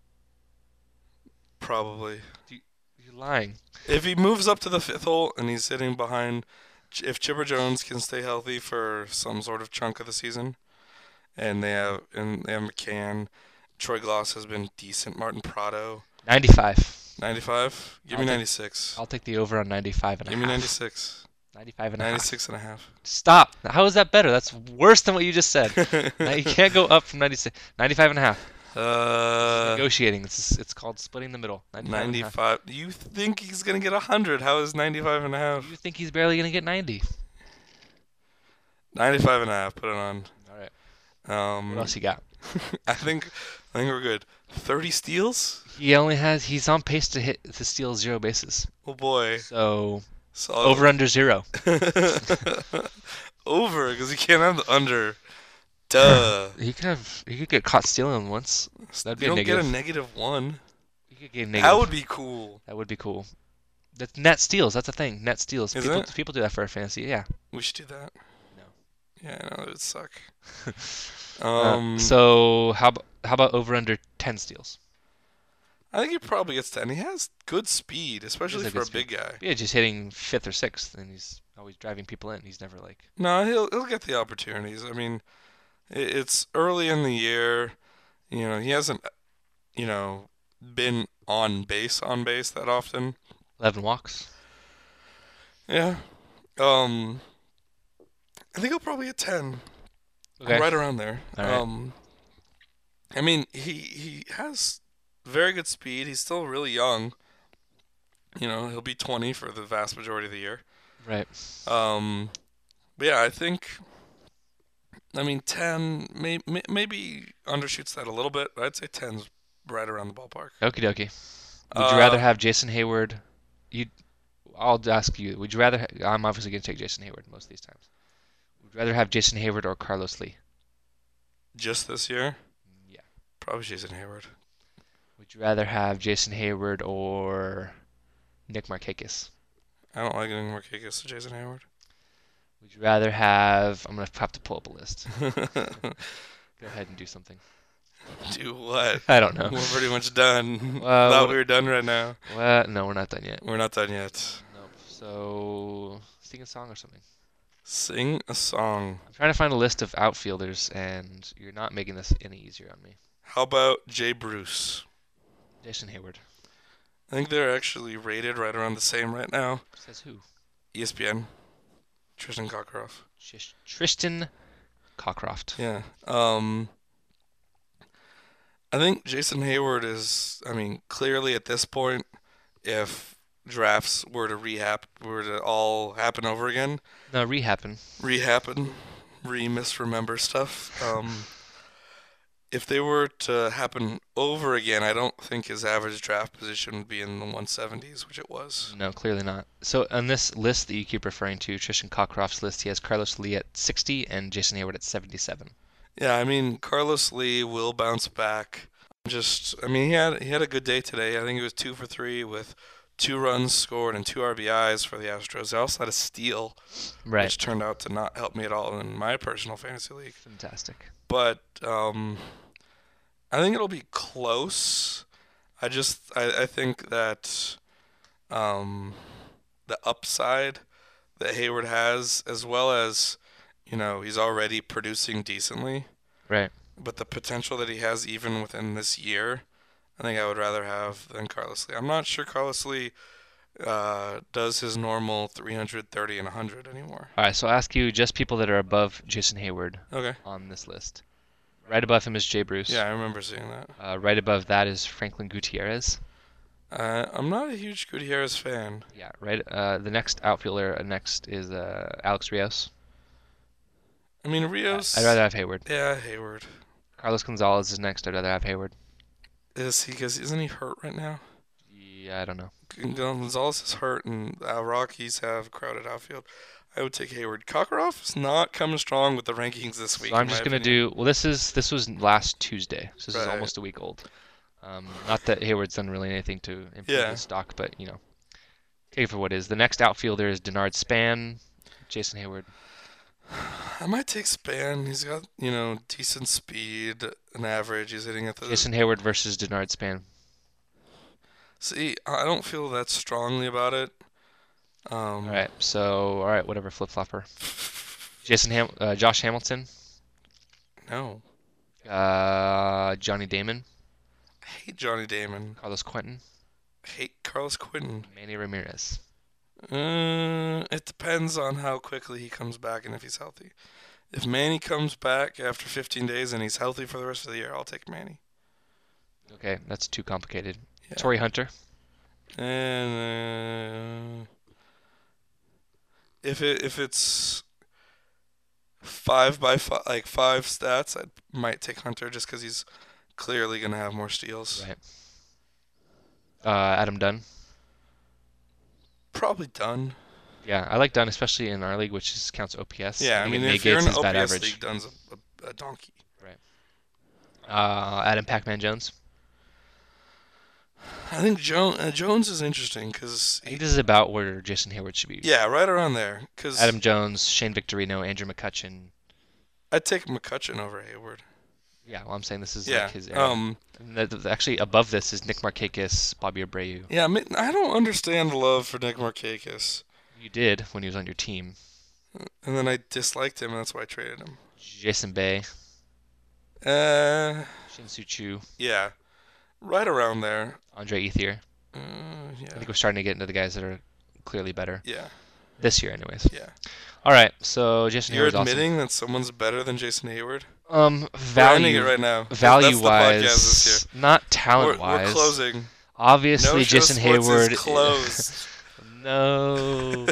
Probably. You're lying. If he moves up to the fifth hole and he's sitting behind, if Chipper Jones can stay healthy for some sort of chunk of the season, and they have and they have McCann, Troy Gloss has been decent. Martin Prado, ninety-five. ninety-five. Give I'll me take- ninety-six. I'll take the over on ninety-five and a Give me half. ninety-six. ninety-five and a half. ninety-six and a half. Stop. How is that better? That's worse than what you just said. Now you can't go up from ninety-six. ninety-five and a half. uh, Negotiating. It's it's called splitting the middle. ninety-five and a half. ninety-five. You think he's gonna get one hundred? How is ninety-five and a half? You think he's barely going to get ninety? ninety-five and a half. Put it on. All right. Um, What else you got? I think I think we're good. thirty steals? He only has, he's on pace to hit, to steal zero bases. Oh boy. So, So over under zero. Over, because you can't have the under. Duh. He could have, he could get caught stealing once. That'd be you a don't get a negative. negative one. He could get negative. That would be cool. That would be cool. That's net steals. That's a thing. Net steals. Is people, it? people do that for a fantasy. Yeah. We should do that. No. Yeah, I know it would suck. Uh, Um, so how about how about over under ten steals? I think he probably gets ten. He has good speed, especially a for good a big guy. Yeah, just hitting fifth or sixth, and he's always driving people in. He's never like. No, he'll he'll get the opportunities. I mean, i- it's early in the year. You know, he hasn't, you know, been on base on base that often. eleven walks. Yeah. Um, I think he'll probably get ten. Okay. Right around there. All right. Um, I mean, he he has very good speed. He's still really young. You know, he'll be twenty for the vast majority of the year. Right. Um, but yeah, I think. I mean, ten may, may, maybe undershoots that a little bit. But I'd say ten's right around the ballpark. Okie dokie. Would Uh, you rather have Jason Hayward? You, I'll ask you. Would you rather? Ha- I'm obviously going to take Jason Hayward most of these times. Would you rather have Jason Hayward or Carlos Lee? Just this year, Yeah. probably Jason Hayward. Would you rather have Jason Hayward or Nick Markakis? I don't like getting Markakis to Jason Hayward. Would you rather have? I'm gonna have to pull up a list. Go ahead and do something. Do what? I don't know. We're pretty much done. Well, Thought what- we were done right now. Well, no, we're not done yet. We're not done yet. Nope. So, sing a song or something. Sing a song. I'm trying to find a list of outfielders, and you're not making this any easier on me. How about Jay Bruce? Jason Hayward. I think they're actually rated right around the same right now. Says who? E S P N. Tristan Cockcroft. Trish- Tristan Cockcroft. Yeah. Um. I think Jason Hayward is. I mean, clearly at this point, if drafts were to rehab, were to all happen over again, No, rehappen. rehappen, re-misremember stuff. Um, if they were to happen over again, I don't think his average draft position would be in the one seventies, which it was. No, clearly not. So on this list that you keep referring to, Tristan Cockcroft's list, he has Carlos Lee at sixty and Jason Hayward at seventy-seven. Yeah, I mean Carlos Lee will bounce back. Just, I mean he had he had a good day today. I think he was two for three with two runs scored and two R B Is for the Astros. They also had a steal, Right. which turned out to not help me at all in my personal fantasy league. Fantastic. But um, I think it'll be close. I just I, I think that um, the upside that Hayward has, as well as you know he's already producing decently, Right. but the potential that he has even within this year, I think I would rather have than Carlos Lee. I'm not sure Carlos Lee uh, does his normal three hundred thirty and one hundred anymore. All right, so I'll ask you just people that are above Jason Hayward Okay. on this list. Right above him is Jay Bruce. Yeah, I remember seeing that. Uh, right above that is Franklin Gutierrez. Uh, I'm not a huge Gutierrez fan. Yeah, right. Uh, the next outfielder uh, next is uh, Alex Rios. I mean, Rios. I'd rather have Hayward. Yeah, Hayward. Carlos Gonzalez is next. I'd rather have Hayward. Is he? Cause isn't he hurt right now? Yeah, I don't know. Gonzalez is hurt, and the Rockies have crowded outfield. I would take Hayward. Cockcroft is not coming strong with the rankings this week. So I'm in just my gonna opinion. do. Well, this is this was last Tuesday, so this is Right. almost a week old. Um, not that Hayward's done really anything to improve Yeah. his stock, but you know, take it for what it is. The next outfielder is Denard Span, Jason Hayward. I might take Span. He's got you know decent speed, an average. He's hitting at the. Jason Hayward versus Denard Span. See, I don't feel that strongly about it. Um, All right, so all right, whatever, flip flopper. Jason Ham, uh, Josh Hamilton, No, uh, Johnny Damon, I hate Johnny Damon. Carlos Quentin, I hate Carlos Quentin. Manny Ramirez. Uh, it depends on how quickly he comes back and if he's healthy. If Manny comes back after fifteen days and he's healthy for the rest of the year, I'll take Manny. Okay, that's too complicated. Yeah. Torrey Hunter, And uh, if it if it's five by five, like five stats, I might take Hunter just because he's clearly gonna have more steals. right. Uh, Adam Dunn. Probably done. Yeah, I like Dunn, especially in our league, which is, counts O P S. Yeah, I think mean it if you're in negates an his bad O P S average. league, Dunn's a, a, a donkey. Uh, Adam Pac-Man Jones. I think Jones uh, Jones is interesting because I think this is about where Jason Hayward should be. yeah, right around there. Because Adam Jones, Shane Victorino, Andrew McCutcheon. I'd take McCutcheon over Hayward. Yeah, well, I'm saying this is Yeah. like his era. Um. And the- the- actually, above this is Nick Markakis, Bobby Abreu. Yeah. I, mean, I don't understand the love for Nick Markakis, You did when he was on your team. and then I disliked him, and that's why I traded him. Jason Bay, Uh. Shin-Soo Choo, Yeah. Right around there. Andre Ethier. Uh, I yeah. think we're starting to get into the guys that are clearly better. Yeah. This year, anyways. Yeah. All right, so Jason You're Hayward's admitting that someone's better than Jason Hayward? awesome. Um, We're ending it value, right now. That's the value-wise, podcast this year. not We're, talent-wise. we're closing. Obviously, No Show Jason Sports Hayward is closed. No.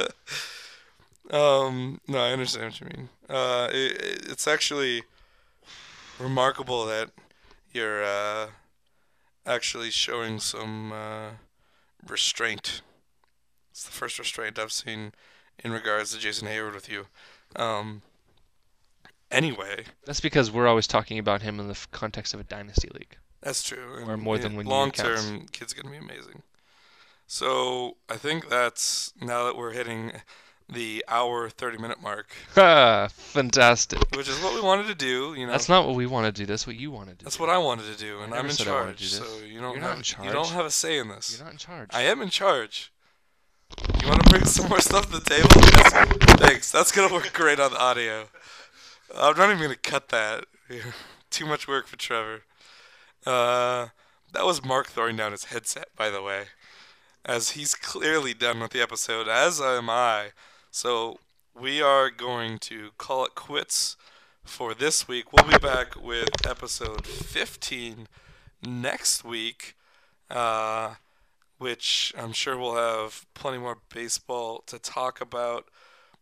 um, no, I understand what you mean. Uh, it, it's actually remarkable that you're uh, actually showing some uh, restraint. It's the first restraint I've seen in regards to Jason Hayward with you. Um, anyway, That's because we're always talking about him in the f- context of a dynasty league. that's true. Or more than one year long counts. term, kid's gonna be amazing. So I think that's now that we're hitting the hour thirty minute mark, Ha! Fantastic. which is what we wanted to do. You know, That's not what we want to do. That's what you want to do. that's what I wanted to do, and I I'm never in said I wanted charge. to do this. So you don't You're not have in charge. you don't have a say in this. You're not in charge. I am in charge. You want to bring some more stuff to the table? Yes. Thanks. That's gonna work great on the audio. I'm not even gonna cut that. Too much work for Trevor. Uh, that was Mark throwing down his headset, by the way, as he's clearly done with the episode, as am I. So we are going to call it quits for this week. We'll be back with episode fifteen next week. Uh, which I'm sure we'll have plenty more baseball to talk about.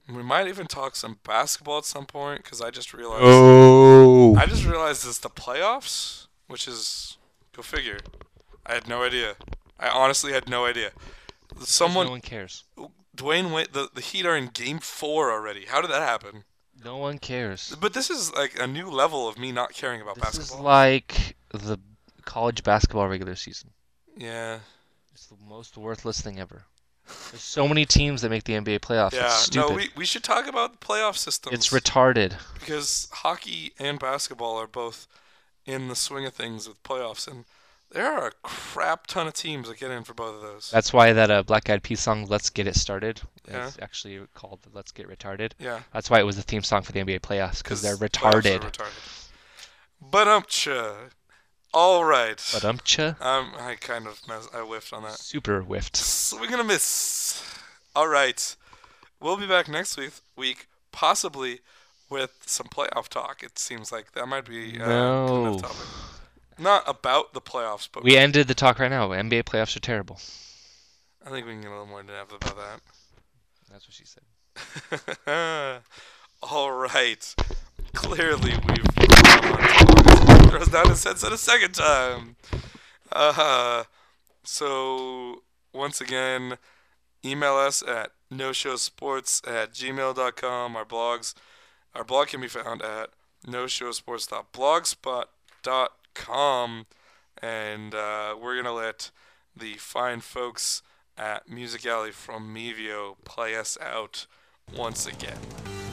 We might even talk some basketball at some point because I just realized. Oh. I just realized it's the playoffs, which is go figure. I had no idea. I honestly had no idea. Someone, no one cares. Dwayne Wade, the the Heat are in Game Four already. How did that happen? No one cares. But this is like a new level of me not caring about This basketball. is like the college basketball regular season. Yeah. It's the most worthless thing ever. There's so many teams that make the N B A playoffs. Yeah. It's stupid. No, we we should talk about the playoff systems. It's retarded. Because hockey and basketball are both in the swing of things with playoffs, and there are a crap ton of teams that get in for both of those. That's why that uh, Black Eyed Peas song "Let's Get It Started" Yeah. is actually called "Let's Get Retarded." Yeah. That's why it was the theme song for the N B A playoffs because they're playoffs retarded. are retarded. But umcha. All right. But umcha. Um, I kind of mess- I whiffed on that. Super whiffed. Swing and a miss. All right. We'll be back next week, week possibly with some playoff talk. It seems like that might be uh, No. good enough topic. Not about the playoffs, but We ended the talk right now. N B A playoffs are terrible. I think we can get a little more in depth about that. That's what she said. All right. Clearly, we've gone on. Throws down his headset a second time. Uh, so, once again, email us at no show sports at gmail dot com. Our blogs, our blog can be found at no show sports dot blogspot dot com. And uh, we're going to let the fine folks at Music Alley from Mevio play us out once again.